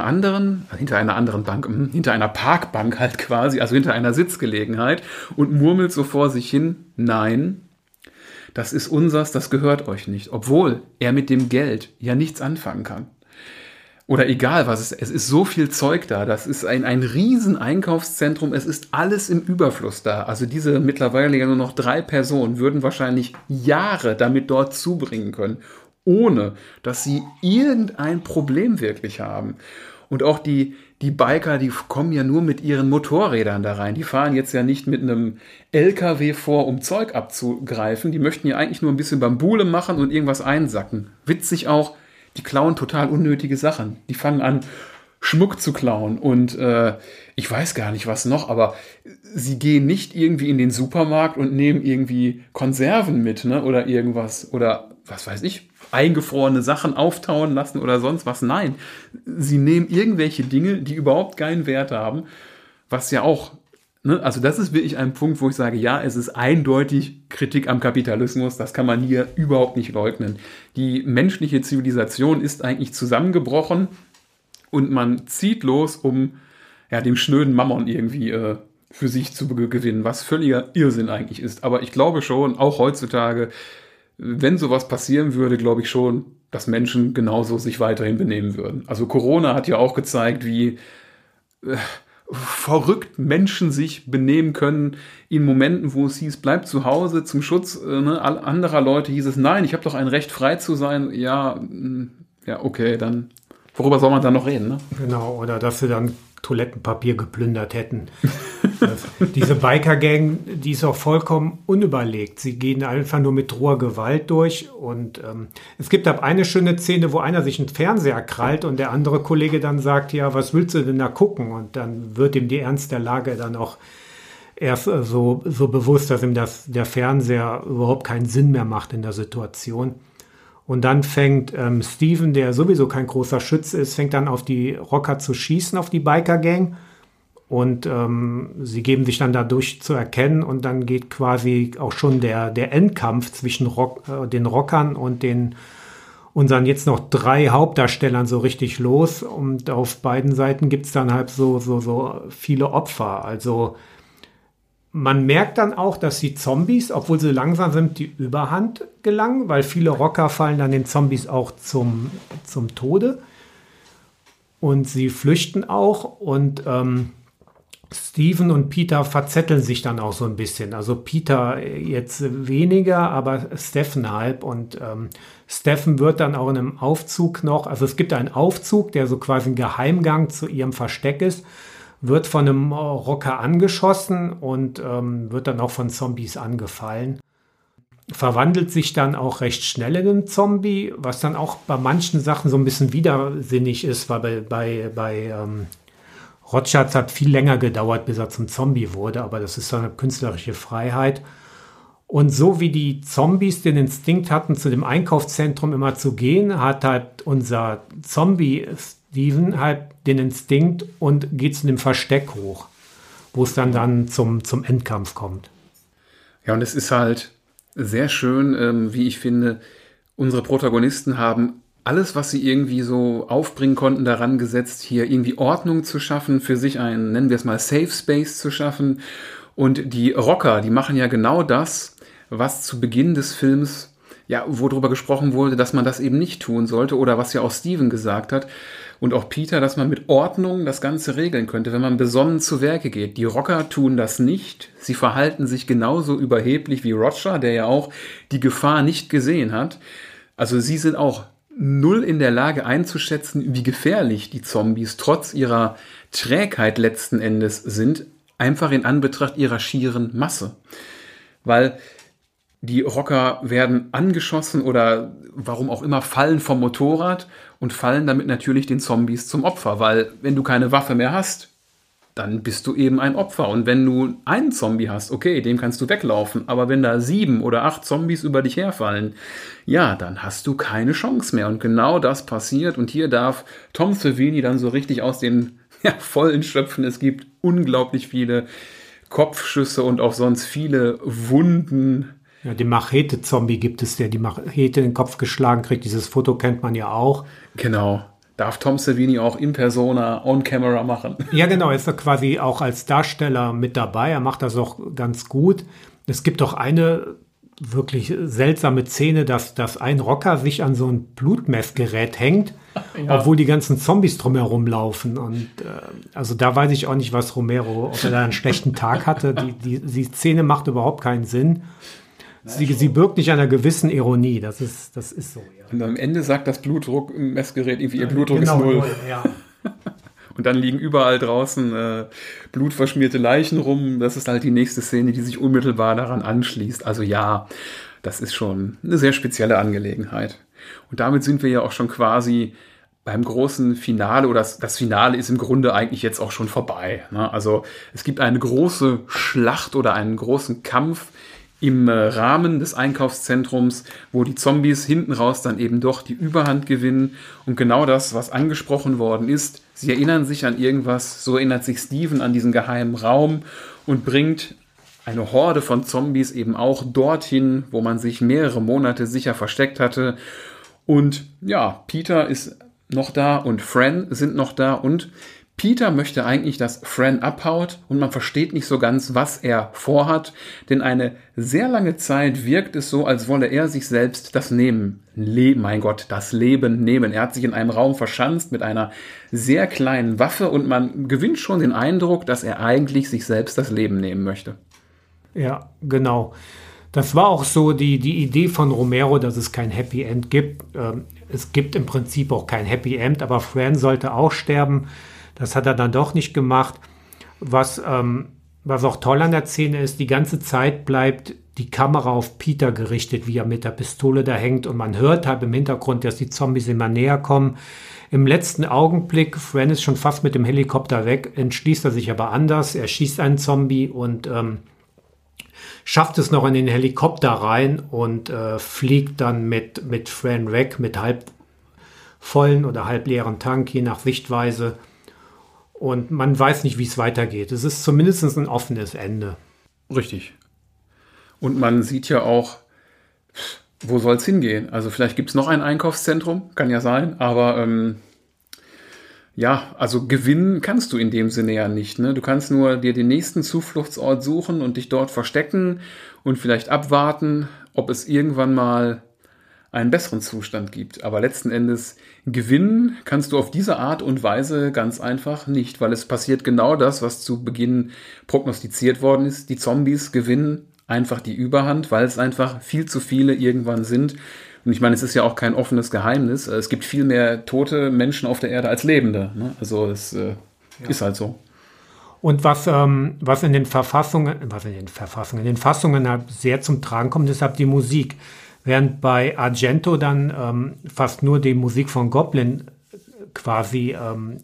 Bank, hinter einer Parkbank halt quasi, also hinter einer Sitzgelegenheit und murmelt so vor sich hin, nein, das ist unsers, das gehört euch nicht. Obwohl er mit dem Geld ja nichts anfangen kann. Oder egal was, es ist so viel Zeug da, das ist ein riesen Einkaufszentrum, es ist alles im Überfluss da. Also diese mittlerweile ja nur noch 3 Personen würden wahrscheinlich Jahre damit dort zubringen können, ohne dass sie irgendein Problem wirklich haben. Und auch die Biker, die kommen ja nur mit ihren Motorrädern da rein. Die fahren jetzt ja nicht mit einem LKW vor, um Zeug abzugreifen. Die möchten ja eigentlich nur ein bisschen Bambule machen und irgendwas einsacken. Witzig auch, die klauen total unnötige Sachen. Die fangen an, Schmuck zu klauen und ich weiß gar nicht, was noch, aber sie gehen nicht irgendwie in den Supermarkt und nehmen irgendwie Konserven mit, ne, oder irgendwas, oder was weiß ich, eingefrorene Sachen auftauen lassen oder sonst was. Nein, sie nehmen irgendwelche Dinge, die überhaupt keinen Wert haben, was ja auch Ne? Also das ist wirklich ein Punkt, wo ich sage, ja, es ist eindeutig Kritik am Kapitalismus, das kann man hier überhaupt nicht leugnen. Die menschliche Zivilisation ist eigentlich zusammengebrochen und man zieht los, um den schnöden Mammon irgendwie für sich zu gewinnen, was völliger Irrsinn eigentlich ist. Aber ich glaube schon, auch heutzutage, wenn sowas passieren würde, glaube ich schon, dass Menschen genauso sich weiterhin benehmen würden. Also Corona hat ja auch gezeigt, wie verrückt Menschen sich benehmen können in Momenten, wo es hieß, bleib zu Hause zum Schutz anderer Leute, hieß es, nein, ich habe doch ein Recht, frei zu sein. Ja, okay, dann worüber soll man dann noch reden? Ne? Genau, oder dass sie dann Toilettenpapier geplündert hätten. Diese Biker-Gang, die ist auch vollkommen unüberlegt. Sie gehen einfach nur mit roher Gewalt durch. Und es gibt ab eine schöne Szene, wo einer sich einen Fernseher krallt und der andere Kollege dann sagt, ja, was willst du denn da gucken? Und dann wird ihm die Ernst der Lage dann auch erst so bewusst, dass ihm der Fernseher überhaupt keinen Sinn mehr macht in der Situation. Und dann fängt Steven, der sowieso kein großer Schütze ist, fängt dann auf die Rocker zu schießen, auf die Biker-Gang. Und sie geben sich dann dadurch zu erkennen. Und dann geht quasi auch schon der Endkampf zwischen den Rockern und unseren jetzt noch 3 Hauptdarstellern so richtig los. Und auf beiden Seiten gibt es dann halt so viele Opfer. Also man merkt dann auch, dass die Zombies, obwohl sie langsam sind, die Überhand gelangen, weil viele Rocker fallen dann den Zombies auch zum Tode. Und sie flüchten auch und Steven und Peter verzetteln sich dann auch so ein bisschen. Also Peter jetzt weniger, aber Stephen halb. Und Stephen wird dann auch in einem Aufzug noch, also es gibt einen Aufzug, der so quasi ein Geheimgang zu ihrem Versteck ist, wird von einem Rocker angeschossen und wird dann auch von Zombies angefallen. Verwandelt sich dann auch recht schnell in einen Zombie, was dann auch bei manchen Sachen so ein bisschen widersinnig ist, weil bei Rotschatz hat viel länger gedauert, bis er zum Zombie wurde, aber das ist so eine künstlerische Freiheit. Und so wie die Zombies den Instinkt hatten, zu dem Einkaufszentrum immer zu gehen, hat halt unser Zombie Steven halt den Instinkt und geht zu dem Versteck hoch, wo es dann zum Endkampf kommt. Ja, und es ist halt sehr schön, wie ich finde, unsere Protagonisten haben alles, was sie irgendwie so aufbringen konnten, daran gesetzt, hier irgendwie Ordnung zu schaffen, für sich einen, nennen wir es mal, Safe Space zu schaffen. Und die Rocker, die machen ja genau das, was zu Beginn des Films, ja, wo drüber gesprochen wurde, dass man das eben nicht tun sollte, oder was ja auch Steven gesagt hat und auch Peter, dass man mit Ordnung das Ganze regeln könnte, wenn man besonnen zu Werke geht. Die Rocker tun das nicht. Sie verhalten sich genauso überheblich wie Roger, der ja auch die Gefahr nicht gesehen hat. Also sie sind auch null in der Lage einzuschätzen, wie gefährlich die Zombies trotz ihrer Trägheit letzten Endes sind, einfach in Anbetracht ihrer schieren Masse. Weil die Rocker werden angeschossen oder warum auch immer fallen vom Motorrad und fallen damit natürlich den Zombies zum Opfer, weil wenn du keine Waffe mehr hast, dann bist du eben ein Opfer. Und wenn du einen Zombie hast, okay, dem kannst du weglaufen. Aber wenn da 7 oder 8 Zombies über dich herfallen, ja, dann hast du keine Chance mehr. Und genau das passiert. Und hier darf Tom Savini dann so richtig aus den Vollen schöpfen. Es gibt unglaublich viele Kopfschüsse und auch sonst viele Wunden. Ja, den Machete-Zombie gibt es, der die Machete in den Kopf geschlagen kriegt. Dieses Foto kennt man ja auch. Genau. Darf Tom Savini auch in Persona, on camera machen. Ja, genau, ist er quasi auch als Darsteller mit dabei. Er macht das auch ganz gut. Es gibt auch eine wirklich seltsame Szene, dass ein Rocker sich an so ein Blutmessgerät hängt, ja, obwohl die ganzen Zombies drumherum laufen. Und also da weiß ich auch nicht, was Romero, ob er da einen schlechten Tag hatte. Die Szene macht überhaupt keinen Sinn. Sie birgt nicht einer gewissen Ironie, das ist so. Ja. Und am Ende sagt das Blutdruckmessgerät irgendwie, ihr Blutdruck ist 0. Ja. Und dann liegen überall draußen blutverschmierte Leichen rum. Das ist halt die nächste Szene, die sich unmittelbar daran anschließt. Also ja, das ist schon eine sehr spezielle Angelegenheit. Und damit sind wir ja auch schon quasi beim großen Finale, oder das Finale ist im Grunde eigentlich jetzt auch schon vorbei. Ne? Also es gibt eine große Schlacht oder einen großen Kampf im Rahmen des Einkaufszentrums, wo die Zombies hinten raus dann eben doch die Überhand gewinnen. Und genau das, was angesprochen worden ist, sie erinnern sich an irgendwas, so erinnert sich Steven an diesen geheimen Raum und bringt eine Horde von Zombies eben auch dorthin, wo man sich mehrere Monate sicher versteckt hatte. Und ja, Peter ist noch da und Fran sind noch da und Peter möchte eigentlich, dass Fran abhaut und man versteht nicht so ganz, was er vorhat, denn eine sehr lange Zeit wirkt es so, als wolle er sich selbst das Leben nehmen. Er hat sich in einem Raum verschanzt mit einer sehr kleinen Waffe und man gewinnt schon den Eindruck, dass er eigentlich sich selbst das Leben nehmen möchte. Ja, genau. Das war auch so die Idee von Romero, dass es kein Happy End gibt. Es gibt im Prinzip auch kein Happy End, aber Fran sollte auch sterben. Das hat er dann doch nicht gemacht. Was auch toll an der Szene ist, die ganze Zeit bleibt die Kamera auf Peter gerichtet, wie er mit der Pistole da hängt. Und man hört halt im Hintergrund, dass die Zombies immer näher kommen. Im letzten Augenblick, Fran ist schon fast mit dem Helikopter weg, entschließt er sich aber anders. Er schießt einen Zombie und schafft es noch in den Helikopter rein und fliegt dann mit Fran weg, mit halb vollen oder halb leeren Tank, je nach Sichtweise. Und man weiß nicht, wie es weitergeht. Es ist zumindest ein offenes Ende. Richtig. Und man sieht ja auch, wo soll es hingehen? Also vielleicht gibt es noch ein Einkaufszentrum, kann ja sein, aber also gewinnen kannst du in dem Sinne ja nicht. Ne? Du kannst nur dir den nächsten Zufluchtsort suchen und dich dort verstecken und vielleicht abwarten, ob es irgendwann mal einen besseren Zustand gibt. Aber letzten Endes gewinnen kannst du auf diese Art und Weise ganz einfach nicht, weil es passiert genau das, was zu Beginn prognostiziert worden ist. Die Zombies gewinnen einfach die Überhand, weil es einfach viel zu viele irgendwann sind. Und ich meine, es ist ja auch kein offenes Geheimnis. Es gibt viel mehr tote Menschen auf der Erde als Lebende. Ne? Also es ist halt so. Und was in den Fassungen halt sehr zum Tragen kommt, ist halt die Musik. Während bei Argento dann fast nur die Musik von Goblin quasi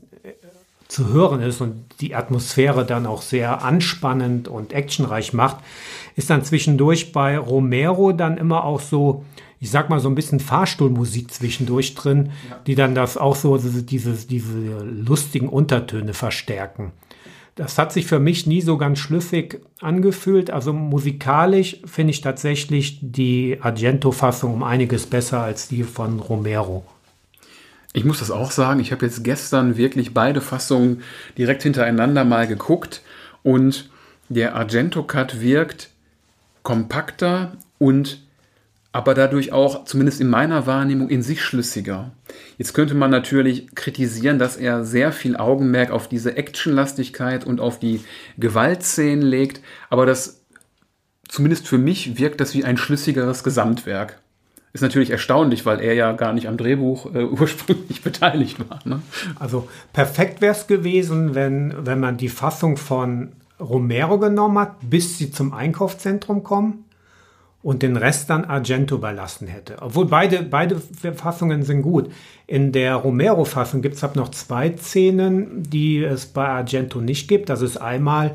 zu hören ist und die Atmosphäre dann auch sehr anspannend und actionreich macht, ist dann zwischendurch bei Romero dann immer auch so, ich sag mal, so ein bisschen Fahrstuhlmusik zwischendurch drin, die dann das auch so diese lustigen Untertöne verstärken. Das hat sich für mich nie so ganz schlüssig angefühlt. Also musikalisch finde ich tatsächlich die Argento-Fassung um einiges besser als die von Romero. Ich muss das auch sagen, ich habe jetzt gestern wirklich beide Fassungen direkt hintereinander mal geguckt und der Argento-Cut wirkt kompakter und aber dadurch auch, zumindest in meiner Wahrnehmung, in sich schlüssiger. Jetzt könnte man natürlich kritisieren, dass er sehr viel Augenmerk auf diese Actionlastigkeit und auf die Gewaltszenen legt, aber das, zumindest für mich, wirkt das wie ein schlüssigeres Gesamtwerk. Ist natürlich erstaunlich, weil er ja gar nicht am Drehbuch ursprünglich beteiligt war. Ne? Also perfekt wäre es gewesen, wenn man die Fassung von Romero genommen hat, bis sie zum Einkaufszentrum kommen und den Rest dann Argento überlassen hätte. Obwohl beide Fassungen sind gut. In der Romero-Fassung gibt es halt noch 2 Szenen, die es bei Argento nicht gibt. Das ist einmal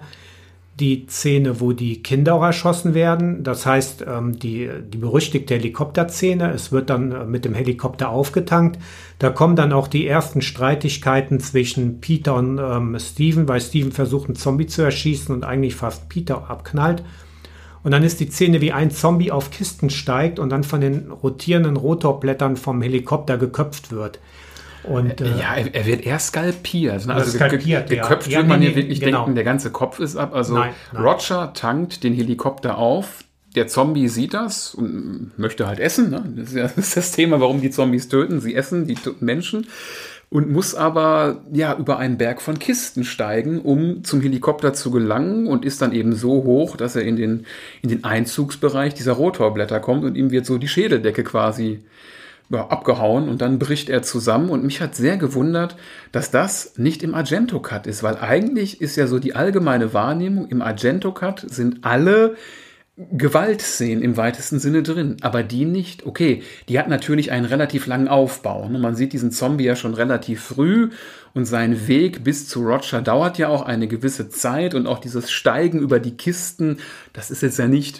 die Szene, wo die Kinder auch erschossen werden. Das heißt, die berüchtigte Helikopterszene. Es wird dann mit dem Helikopter aufgetankt. Da kommen dann auch die ersten Streitigkeiten zwischen Peter und Steven, weil Steven versucht, einen Zombie zu erschießen und eigentlich fast Peter abknallt. Und dann ist die Szene, wie ein Zombie auf Kisten steigt und dann von den rotierenden Rotorblättern vom Helikopter geköpft wird. Und, er wird eher skalpiert. Ne? Also skalpiert, geköpft wird man hier wirklich denken, der ganze Kopf ist ab. Also nein. Roger tankt den Helikopter auf. Der Zombie sieht das und möchte halt essen. Ne? Das ist das Thema, warum die Zombies töten. Sie essen die Menschen. Und muss aber über einen Berg von Kisten steigen, um zum Helikopter zu gelangen und ist dann eben so hoch, dass er in den Einzugsbereich dieser Rotorblätter kommt und ihm wird so die Schädeldecke quasi abgehauen und dann bricht er zusammen und mich hat sehr gewundert, dass das nicht im Argento-Cut ist, weil eigentlich ist ja so die allgemeine Wahrnehmung, im Argento-Cut sind alle Gewaltszenen im weitesten Sinne drin, aber die nicht. Okay, die hat natürlich einen relativ langen Aufbau. Man sieht diesen Zombie ja schon relativ früh und sein Weg bis zu Roger dauert ja auch eine gewisse Zeit und auch dieses Steigen über die Kisten, das ist jetzt ja nicht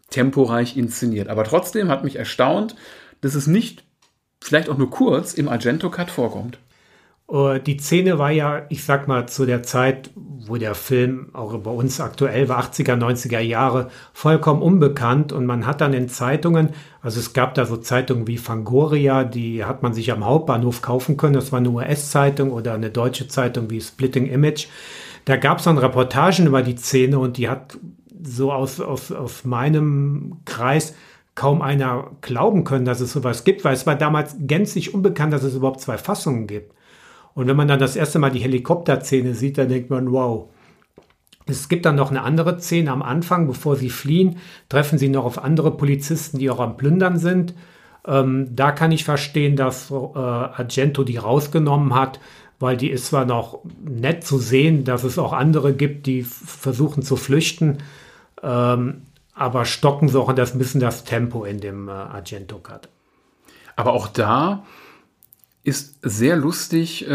temporeich inszeniert. Aber trotzdem hat mich erstaunt, dass es nicht, vielleicht auch nur kurz, im Argento-Cut vorkommt. Die Szene war ja, ich sag mal, zu der Zeit, wo der Film auch bei uns aktuell war, 80er, 90er Jahre, vollkommen unbekannt. Und man hat dann in Zeitungen, also es gab da so Zeitungen wie Fangoria, die hat man sich am Hauptbahnhof kaufen können. Das war eine US-Zeitung oder eine deutsche Zeitung wie Splitting Image. Da gab es dann Reportagen über die Szene und die hat so aus meinem Kreis kaum einer glauben können, dass es sowas gibt, weil es war damals gänzlich unbekannt, dass es überhaupt 2 Fassungen gibt. Und wenn man dann das erste Mal die Helikopterszene sieht, dann denkt man, wow. Es gibt dann noch eine andere Szene am Anfang, bevor sie fliehen, treffen sie noch auf andere Polizisten, die auch am Plündern sind. Da kann ich verstehen, dass Argento die rausgenommen hat, weil die ist zwar noch nett zu sehen, dass es auch andere gibt, die versuchen zu flüchten, aber stocken so auch ein bisschen das Tempo in dem Argento-Cut. Aber auch da ist sehr lustig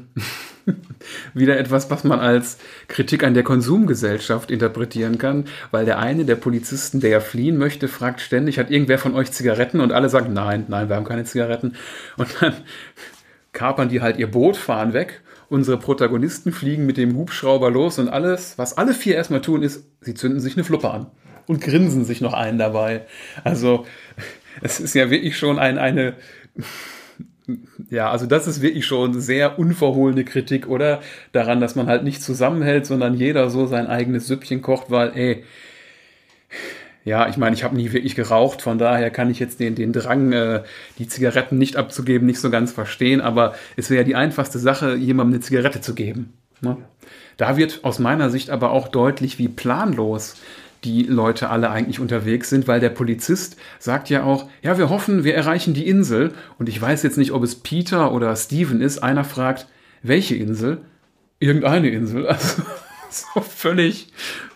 wieder etwas, was man als Kritik an der Konsumgesellschaft interpretieren kann, weil der eine der Polizisten, der ja fliehen möchte, fragt ständig, hat irgendwer von euch Zigaretten? Und alle sagen, nein, wir haben keine Zigaretten. Und dann kapern die halt ihr Boot, fahren weg. Unsere Protagonisten fliegen mit dem Hubschrauber los und alles, was alle 4 erstmal tun, ist, sie zünden sich eine Fluppe an und grinsen sich noch einen dabei. Also es ist ja wirklich schon eine ja, also das ist wirklich schon sehr unverhohlene Kritik, oder? Daran, dass man halt nicht zusammenhält, sondern jeder so sein eigenes Süppchen kocht, weil, ja, ich meine, ich habe nie wirklich geraucht, von daher kann ich jetzt den Drang, die Zigaretten nicht abzugeben, nicht so ganz verstehen, aber es wäre ja die einfachste Sache, jemandem eine Zigarette zu geben. Ne? Da wird aus meiner Sicht aber auch deutlich, wie planlos die Leute alle eigentlich unterwegs sind, weil der Polizist sagt ja auch, ja, wir hoffen, wir erreichen die Insel. Und ich weiß jetzt nicht, ob es Peter oder Steven ist. Einer fragt, welche Insel? Irgendeine Insel. Also so völlig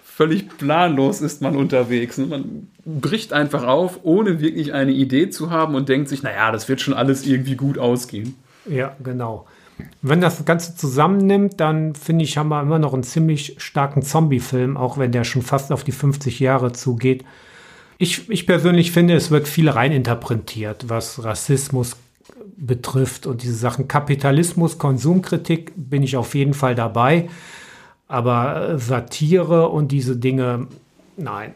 planlos ist man unterwegs. Man bricht einfach auf, ohne wirklich eine Idee zu haben und denkt sich, naja, das wird schon alles irgendwie gut ausgehen. Ja, genau. Wenn das Ganze zusammennimmt, dann finde ich, haben wir immer noch einen ziemlich starken Zombie-Film, auch wenn der schon fast auf die 50 Jahre zugeht. Ich persönlich finde, es wird viel reininterpretiert, was Rassismus betrifft und diese Sachen. Kapitalismus, Konsumkritik bin ich auf jeden Fall dabei, aber Satire und diese Dinge, nein,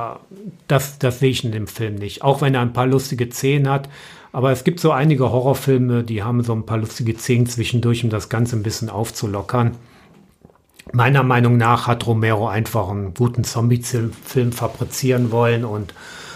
das sehe ich in dem Film nicht. Auch wenn er ein paar lustige Szenen hat. Aber es gibt so einige Horrorfilme, die haben so ein paar lustige Szenen zwischendurch, um das Ganze ein bisschen aufzulockern. Meiner Meinung nach hat Romero einfach einen guten Zombie-Film fabrizieren wollen und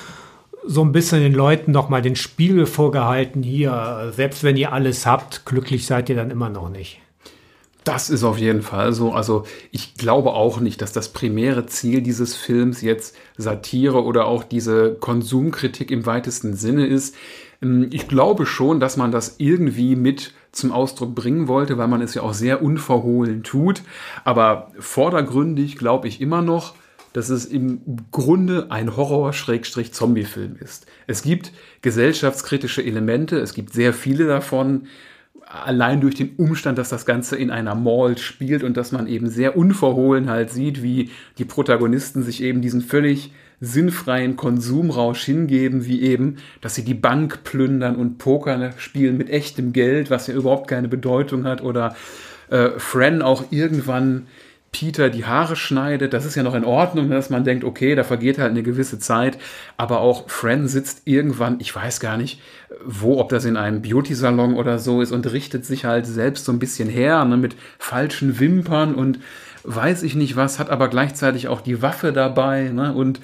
so ein bisschen den Leuten nochmal den Spiegel vorgehalten, hier, selbst wenn ihr alles habt, glücklich seid ihr dann immer noch nicht. Das ist auf jeden Fall so. Also ich glaube auch nicht, dass das primäre Ziel dieses Films jetzt Satire oder auch diese Konsumkritik im weitesten Sinne ist. Ich glaube schon, dass man das irgendwie mit zum Ausdruck bringen wollte, weil man es ja auch sehr unverhohlen tut. Aber vordergründig glaube ich immer noch, dass es im Grunde ein Horror-Zombie-Film ist. Es gibt gesellschaftskritische Elemente, es gibt sehr viele davon, allein durch den Umstand, dass das Ganze in einer Mall spielt und dass man eben sehr unverhohlen halt sieht, wie die Protagonisten sich eben diesen völlig sinnfreien Konsumrausch hingeben, wie eben, dass sie die Bank plündern und Poker spielen mit echtem Geld, was ja überhaupt keine Bedeutung hat, oder Fran auch irgendwann Peter die Haare schneidet. Das ist ja noch in Ordnung, dass man denkt, okay, da vergeht halt eine gewisse Zeit, aber auch Fran sitzt irgendwann, ich weiß gar nicht, wo, ob das in einem Beauty-Salon oder so ist, und richtet sich halt selbst so ein bisschen her, ne, mit falschen Wimpern und weiß ich nicht was, hat aber gleichzeitig auch die Waffe dabei, ne, und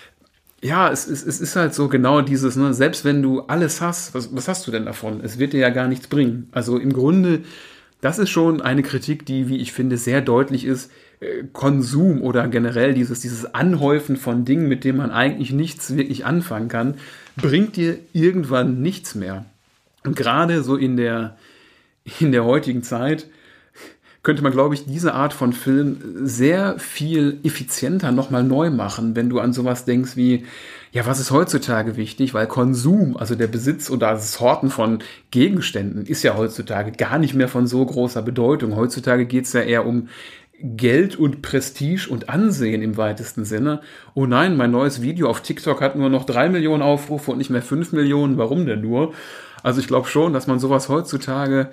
ja, es ist halt so genau dieses, ne, selbst wenn du alles hast, was hast du denn davon? Es wird dir ja gar nichts bringen. Also im Grunde, das ist schon eine Kritik, die, wie ich finde, sehr deutlich ist. Konsum oder generell dieses Anhäufen von Dingen, mit denen man eigentlich nichts wirklich anfangen kann, bringt dir irgendwann nichts mehr. Und gerade so in der heutigen Zeit könnte man, glaube ich, diese Art von Film sehr viel effizienter nochmal neu machen, wenn du an sowas denkst wie, ja, was ist heutzutage wichtig? Weil Konsum, also der Besitz oder das Horten von Gegenständen, ist ja heutzutage gar nicht mehr von so großer Bedeutung. Heutzutage geht es ja eher um Geld und Prestige und Ansehen im weitesten Sinne. Oh nein, mein neues Video auf TikTok hat nur noch 3 Millionen Aufrufe und nicht mehr 5 Millionen. Warum denn nur? Also ich glaube schon, dass man sowas heutzutage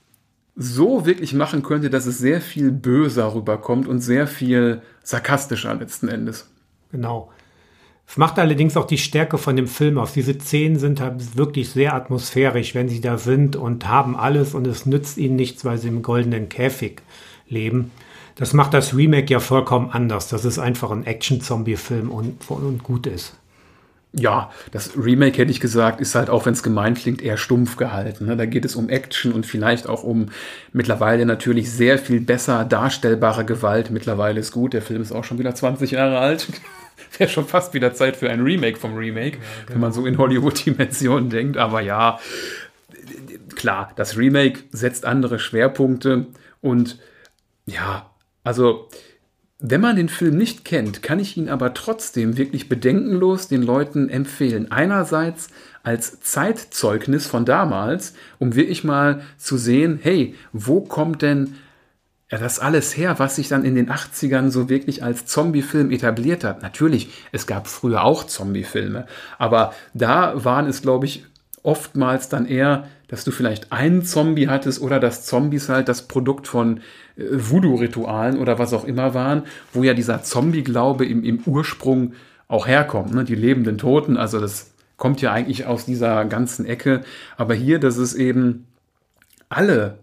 so wirklich machen könnte, dass es sehr viel böser rüberkommt und sehr viel sarkastischer letzten Endes. Genau. Es macht allerdings auch die Stärke von dem Film aus. Diese Szenen sind halt wirklich sehr atmosphärisch, wenn sie da sind und haben alles und es nützt ihnen nichts, weil sie im goldenen Käfig leben. Das macht das Remake ja vollkommen anders. Das ist einfach ein Action-Zombie-Film und gut ist. Ja, das Remake, hätte ich gesagt, ist halt, auch wenn es gemein klingt, eher stumpf gehalten. Ne? Da geht es um Action und vielleicht auch um mittlerweile natürlich sehr viel besser darstellbare Gewalt. Mittlerweile ist gut, der Film ist auch schon wieder 20 Jahre alt. Wäre schon fast wieder Zeit für ein Remake vom Remake, ja, genau. Wenn man so in Hollywood-Dimensionen denkt. Aber ja, klar, das Remake setzt andere Schwerpunkte und ja, also wenn man den Film nicht kennt, kann ich ihn aber trotzdem wirklich bedenkenlos den Leuten empfehlen. Einerseits als Zeitzeugnis von damals, um wirklich mal zu sehen, hey, wo kommt denn das alles her, was sich dann in den 80ern so wirklich als Zombie-Film etabliert hat. Natürlich, es gab früher auch Zombie-Filme, aber da waren es, glaube ich, oftmals dann eher, dass du vielleicht einen Zombie hattest oder dass Zombies halt das Produkt von Voodoo-Ritualen oder was auch immer waren, wo ja dieser Zombie-Glaube im Ursprung auch herkommt, ne? Die lebenden Toten, also das kommt ja eigentlich aus dieser ganzen Ecke, aber hier, dass es eben alle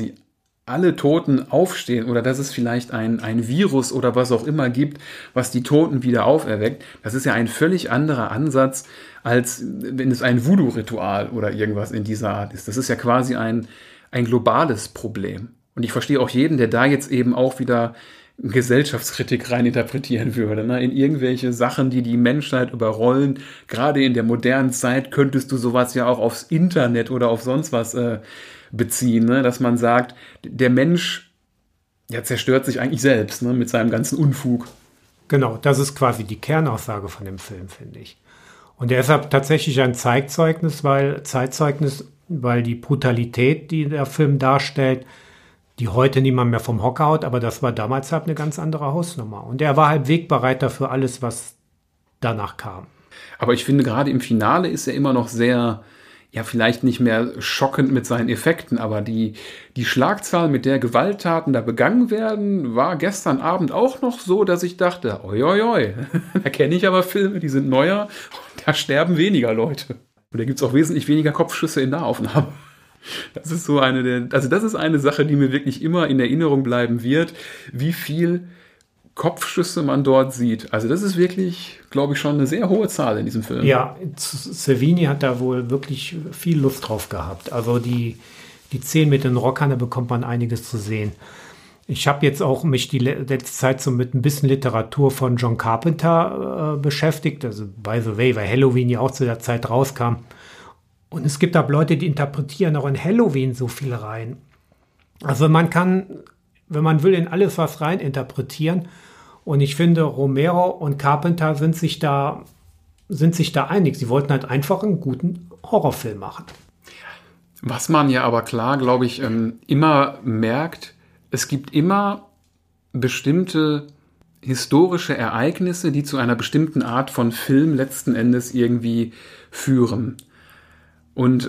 Toten aufstehen oder dass es vielleicht ein Virus oder was auch immer gibt, was die Toten wieder auferweckt, das ist ja ein völlig anderer Ansatz, als wenn es ein Voodoo-Ritual oder irgendwas in dieser Art ist. Das ist ja quasi ein globales Problem. Und ich verstehe auch jeden, der da jetzt eben auch wieder Gesellschaftskritik reininterpretieren würde, ne? In irgendwelche Sachen, die die Menschheit überrollen. Gerade in der modernen Zeit könntest du sowas ja auch aufs Internet oder auf sonst was beziehen, ne? Dass man sagt, der Mensch zerstört sich eigentlich selbst, ne? Mit seinem ganzen Unfug. Genau, das ist quasi die Kernaussage von dem Film, finde ich. Und er ist tatsächlich ein Zeitzeugnis, weil die Brutalität, die der Film darstellt, die heute niemand mehr vom Hocker haut, aber das war damals halt eine ganz andere Hausnummer. Und er war halt wegbereiter für alles, was danach kam. Aber ich finde, gerade im Finale ist er immer noch sehr, vielleicht nicht mehr schockend mit seinen Effekten, aber die Schlagzahl, mit der Gewalttaten da begangen werden, war gestern Abend auch noch so, dass ich dachte, oi, da kenne ich aber Filme, die sind neuer und da sterben weniger Leute. Und da gibt es auch wesentlich weniger Kopfschüsse in Nahaufnahme. Das ist so das ist eine Sache, die mir wirklich immer in Erinnerung bleiben wird, wie viel Kopfschüsse man dort sieht. Also das ist wirklich, glaube ich, schon eine sehr hohe Zahl in diesem Film. Ja, Savini hat da wohl wirklich viel Lust drauf gehabt. Also die Szenen mit den Rockern, da bekommt man einiges zu sehen. Ich habe jetzt auch mich die letzte Zeit so mit ein bisschen Literatur von John Carpenter beschäftigt. Also by the way, weil Halloween ja auch zu der Zeit rauskam. Und es gibt auch Leute, die interpretieren auch in Halloween so viel rein. Also man kann, wenn man will, in alles was rein interpretieren. Und ich finde, Romero und Carpenter sind sich da einig. Sie wollten halt einfach einen guten Horrorfilm machen. Was man ja aber klar, glaube ich, immer merkt, es gibt immer bestimmte historische Ereignisse, die zu einer bestimmten Art von Film letzten Endes irgendwie führen. Und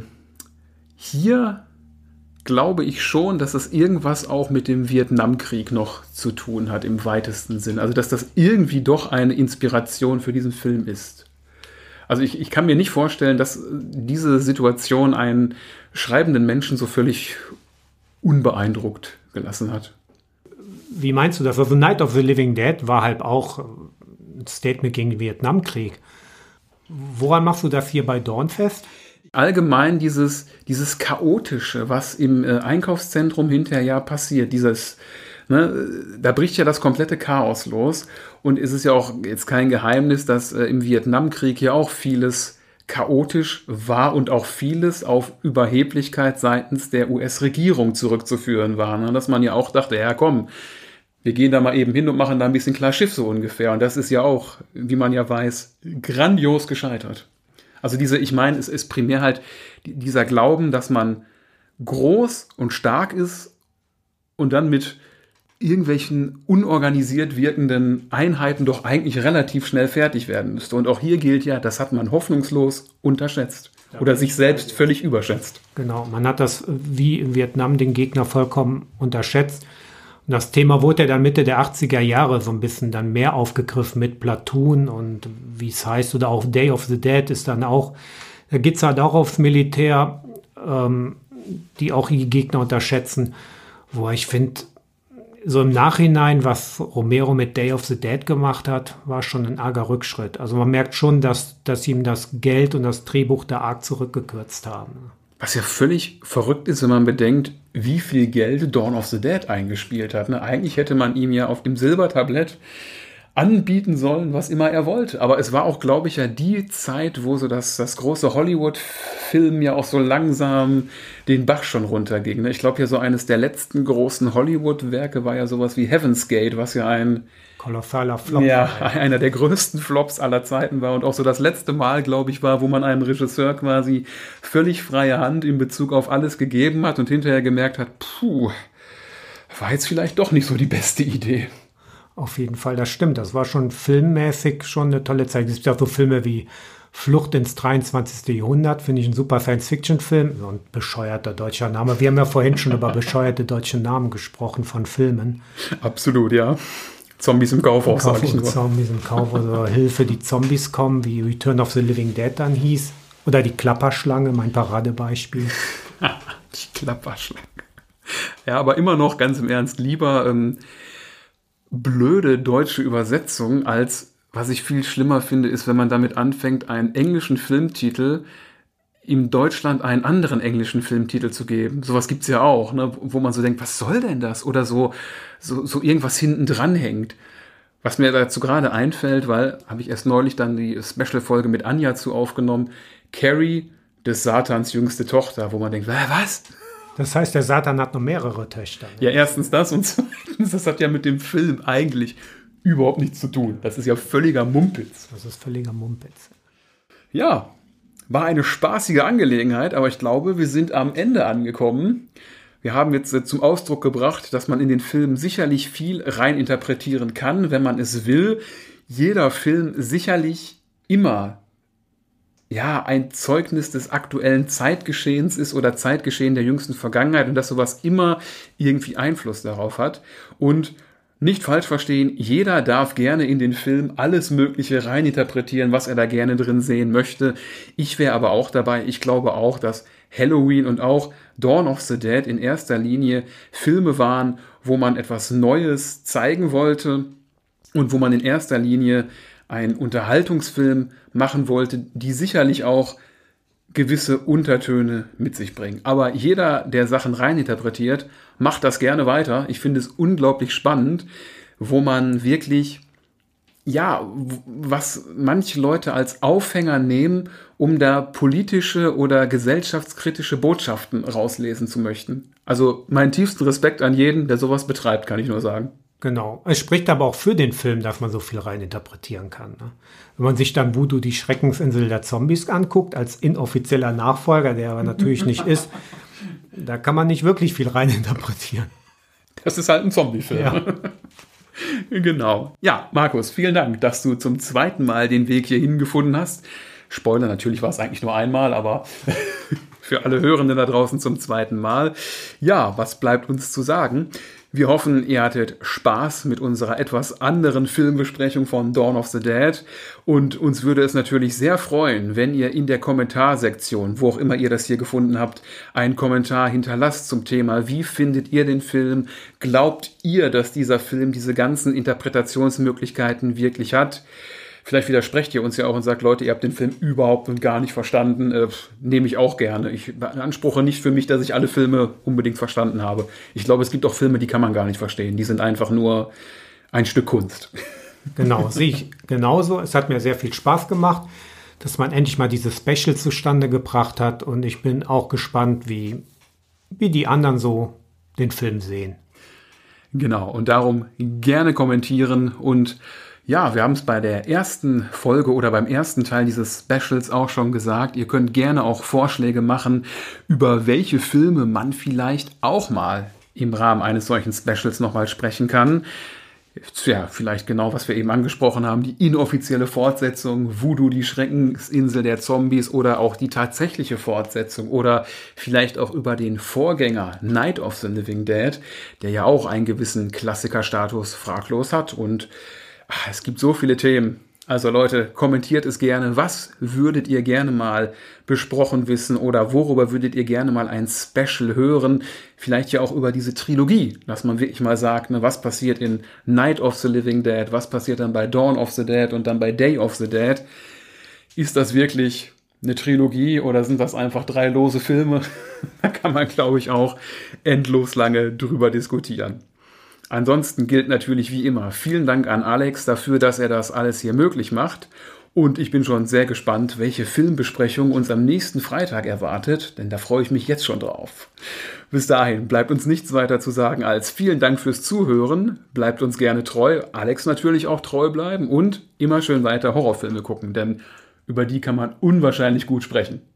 hier glaube ich schon, dass es irgendwas auch mit dem Vietnamkrieg noch zu tun hat, im weitesten Sinn. Also, dass das irgendwie doch eine Inspiration für diesen Film ist. Also, ich kann mir nicht vorstellen, dass diese Situation einen schreibenden Menschen so völlig unbeeindruckt gelassen hat. Wie meinst du das? Also, Night of the Living Dead war halt auch ein Statement gegen den Vietnamkrieg. Woran machst du das hier bei Dawn fest? Allgemein dieses Chaotische, was im Einkaufszentrum hinterher ja passiert, da bricht ja das komplette Chaos los. Und es ist ja auch jetzt kein Geheimnis, dass im Vietnamkrieg ja auch vieles chaotisch war und auch vieles auf Überheblichkeit seitens der US-Regierung zurückzuführen war. Ne? Dass man ja auch dachte, ja komm, wir gehen da mal eben hin und machen da ein bisschen klar Schiff so ungefähr. Und das ist ja auch, wie man ja weiß, grandios gescheitert. Also es ist primär halt dieser Glauben, dass man groß und stark ist und dann mit irgendwelchen unorganisiert wirkenden Einheiten doch eigentlich relativ schnell fertig werden müsste. Und auch hier gilt ja, das hat man hoffnungslos unterschätzt oder sich selbst völlig überschätzt. Genau, man hat das wie in Vietnam den Gegner vollkommen unterschätzt. Und das Thema wurde ja dann Mitte der 80er Jahre so ein bisschen dann mehr aufgegriffen mit Platoon und wie es heißt, oder auch Day of the Dead ist dann auch, da geht es halt auch aufs Militär, die auch die Gegner unterschätzen, wo ich finde, so im Nachhinein, was Romero mit Day of the Dead gemacht hat, war schon ein arger Rückschritt. Also man merkt schon, dass ihm das Geld und das Drehbuch da arg zurückgekürzt haben. Was ja völlig verrückt ist, wenn man bedenkt, wie viel Geld Dawn of the Dead eingespielt hat. Ne? Eigentlich hätte man ihm ja auf dem Silbertablett anbieten sollen, was immer er wollte. Aber es war auch, glaube ich, ja die Zeit, wo so das große Hollywood-Film ja auch so langsam den Bach schon runterging. Ne? Ich glaube ja, so eines der letzten großen Hollywood-Werke war ja sowas wie Heaven's Gate, was ja ein kolossaler Flop. Ja, einer der größten Flops aller Zeiten war und auch so das letzte Mal, glaube ich, war, wo man einem Regisseur quasi völlig freie Hand in Bezug auf alles gegeben hat und hinterher gemerkt hat, war jetzt vielleicht doch nicht so die beste Idee. Auf jeden Fall, das stimmt. Das war schon filmmäßig schon eine tolle Zeit. Es gibt auch so Filme wie Flucht ins 23. Jahrhundert, finde ich ein super Science-Fiction-Film. Und bescheuerter deutscher Name. Wir haben ja vorhin schon über bescheuerte deutsche Namen gesprochen von Filmen. Absolut, ja. Zombies im Kaufhaus, sage ich nur. Zombies im Kaufhaus oder Hilfe, die Zombies kommen, wie Return of the Living Dead dann hieß. Oder die Klapperschlange, mein Paradebeispiel. Die Klapperschlange. Ja, aber immer noch, ganz im Ernst, lieber blöde deutsche Übersetzung als, was ich viel schlimmer finde, ist, wenn man damit anfängt, einen englischen Filmtitel in Deutschland einen anderen englischen Filmtitel zu geben. Sowas gibt's ja auch, ne? Wo man so denkt, was soll denn das? Oder so irgendwas hinten dran hängt. Was mir dazu gerade einfällt, weil, habe ich erst neulich dann die Special-Folge mit Anja zu aufgenommen, Carrie, des Satans jüngste Tochter, wo man denkt, was? Das heißt, der Satan hat noch mehrere Töchter. Ne? Ja, erstens das und zweitens, das hat ja mit dem Film eigentlich überhaupt nichts zu tun. Das ist ja völliger Mumpitz. Das ist völliger Mumpitz. Ja, war eine spaßige Angelegenheit, aber ich glaube, wir sind am Ende angekommen. Wir haben jetzt zum Ausdruck gebracht, dass man in den Film sicherlich viel reininterpretieren kann, wenn man es will. Jeder Film sicherlich immer ein Zeugnis des aktuellen Zeitgeschehens ist oder Zeitgeschehen der jüngsten Vergangenheit und dass sowas immer irgendwie Einfluss darauf hat. Und nicht falsch verstehen, jeder darf gerne in den Film alles Mögliche reininterpretieren, was er da gerne drin sehen möchte. Ich wäre aber auch dabei. Ich glaube auch, dass Halloween und auch Dawn of the Dead in erster Linie Filme waren, wo man etwas Neues zeigen wollte und wo man in erster Linie einen Unterhaltungsfilm machen wollte, die sicherlich auch gewisse Untertöne mit sich bringen. Aber jeder, der Sachen reininterpretiert, macht das gerne weiter. Ich finde es unglaublich spannend, wo man wirklich, was manche Leute als Aufhänger nehmen, um da politische oder gesellschaftskritische Botschaften rauslesen zu möchten. Also meinen tiefsten Respekt an jeden, der sowas betreibt, kann ich nur sagen. Genau. Es spricht aber auch für den Film, dass man so viel reininterpretieren kann. Ne? Wenn man sich dann Voodoo, die Schreckensinsel der Zombies anguckt, als inoffizieller Nachfolger, der aber natürlich nicht ist, da kann man nicht wirklich viel reininterpretieren. Das ist halt ein Zombie-Film. Ja. Genau. Ja, Markus, vielen Dank, dass du zum zweiten Mal den Weg hierhin gefunden hast. Spoiler, natürlich war es eigentlich nur einmal, aber für alle Hörenden da draußen zum zweiten Mal. Ja, was bleibt uns zu sagen? Wir hoffen, ihr hattet Spaß mit unserer etwas anderen Filmbesprechung von Dawn of the Dead und uns würde es natürlich sehr freuen, wenn ihr in der Kommentarsektion, wo auch immer ihr das hier gefunden habt, einen Kommentar hinterlasst zum Thema, wie findet ihr den Film? Glaubt ihr, dass dieser Film diese ganzen Interpretationsmöglichkeiten wirklich hat? Vielleicht widersprecht ihr uns ja auch und sagt, Leute, ihr habt den Film überhaupt und gar nicht verstanden. Nehme ich auch gerne. Ich beanspruche nicht für mich, dass ich alle Filme unbedingt verstanden habe. Ich glaube, es gibt auch Filme, die kann man gar nicht verstehen. Die sind einfach nur ein Stück Kunst. Genau, sehe ich genauso. Es hat mir sehr viel Spaß gemacht, dass man endlich mal diese Special zustande gebracht hat. Und ich bin auch gespannt, wie die anderen so den Film sehen. Genau, und darum gerne kommentieren und ja, wir haben es bei der ersten Folge oder beim ersten Teil dieses Specials auch schon gesagt. Ihr könnt gerne auch Vorschläge machen, über welche Filme man vielleicht auch mal im Rahmen eines solchen Specials nochmal sprechen kann. Ja, vielleicht genau, was wir eben angesprochen haben, die inoffizielle Fortsetzung, Voodoo, die Schreckensinsel der Zombies oder auch die tatsächliche Fortsetzung oder vielleicht auch über den Vorgänger Night of the Living Dead, der ja auch einen gewissen Klassikerstatus fraglos hat und es gibt so viele Themen. Also Leute, kommentiert es gerne. Was würdet ihr gerne mal besprochen wissen oder worüber würdet ihr gerne mal ein Special hören? Vielleicht ja auch über diese Trilogie, dass man wirklich mal sagt, ne, was passiert in Night of the Living Dead, was passiert dann bei Dawn of the Dead und dann bei Day of the Dead? Ist das wirklich eine Trilogie oder sind das einfach 3 lose Filme? Da kann man, glaube ich, auch endlos lange drüber diskutieren. Ansonsten gilt natürlich wie immer, vielen Dank an Alex dafür, dass er das alles hier möglich macht. Und ich bin schon sehr gespannt, welche Filmbesprechung uns am nächsten Freitag erwartet, denn da freue ich mich jetzt schon drauf. Bis dahin bleibt uns nichts weiter zu sagen als vielen Dank fürs Zuhören, bleibt uns gerne treu, Alex natürlich auch treu bleiben und immer schön weiter Horrorfilme gucken, denn über die kann man unwahrscheinlich gut sprechen.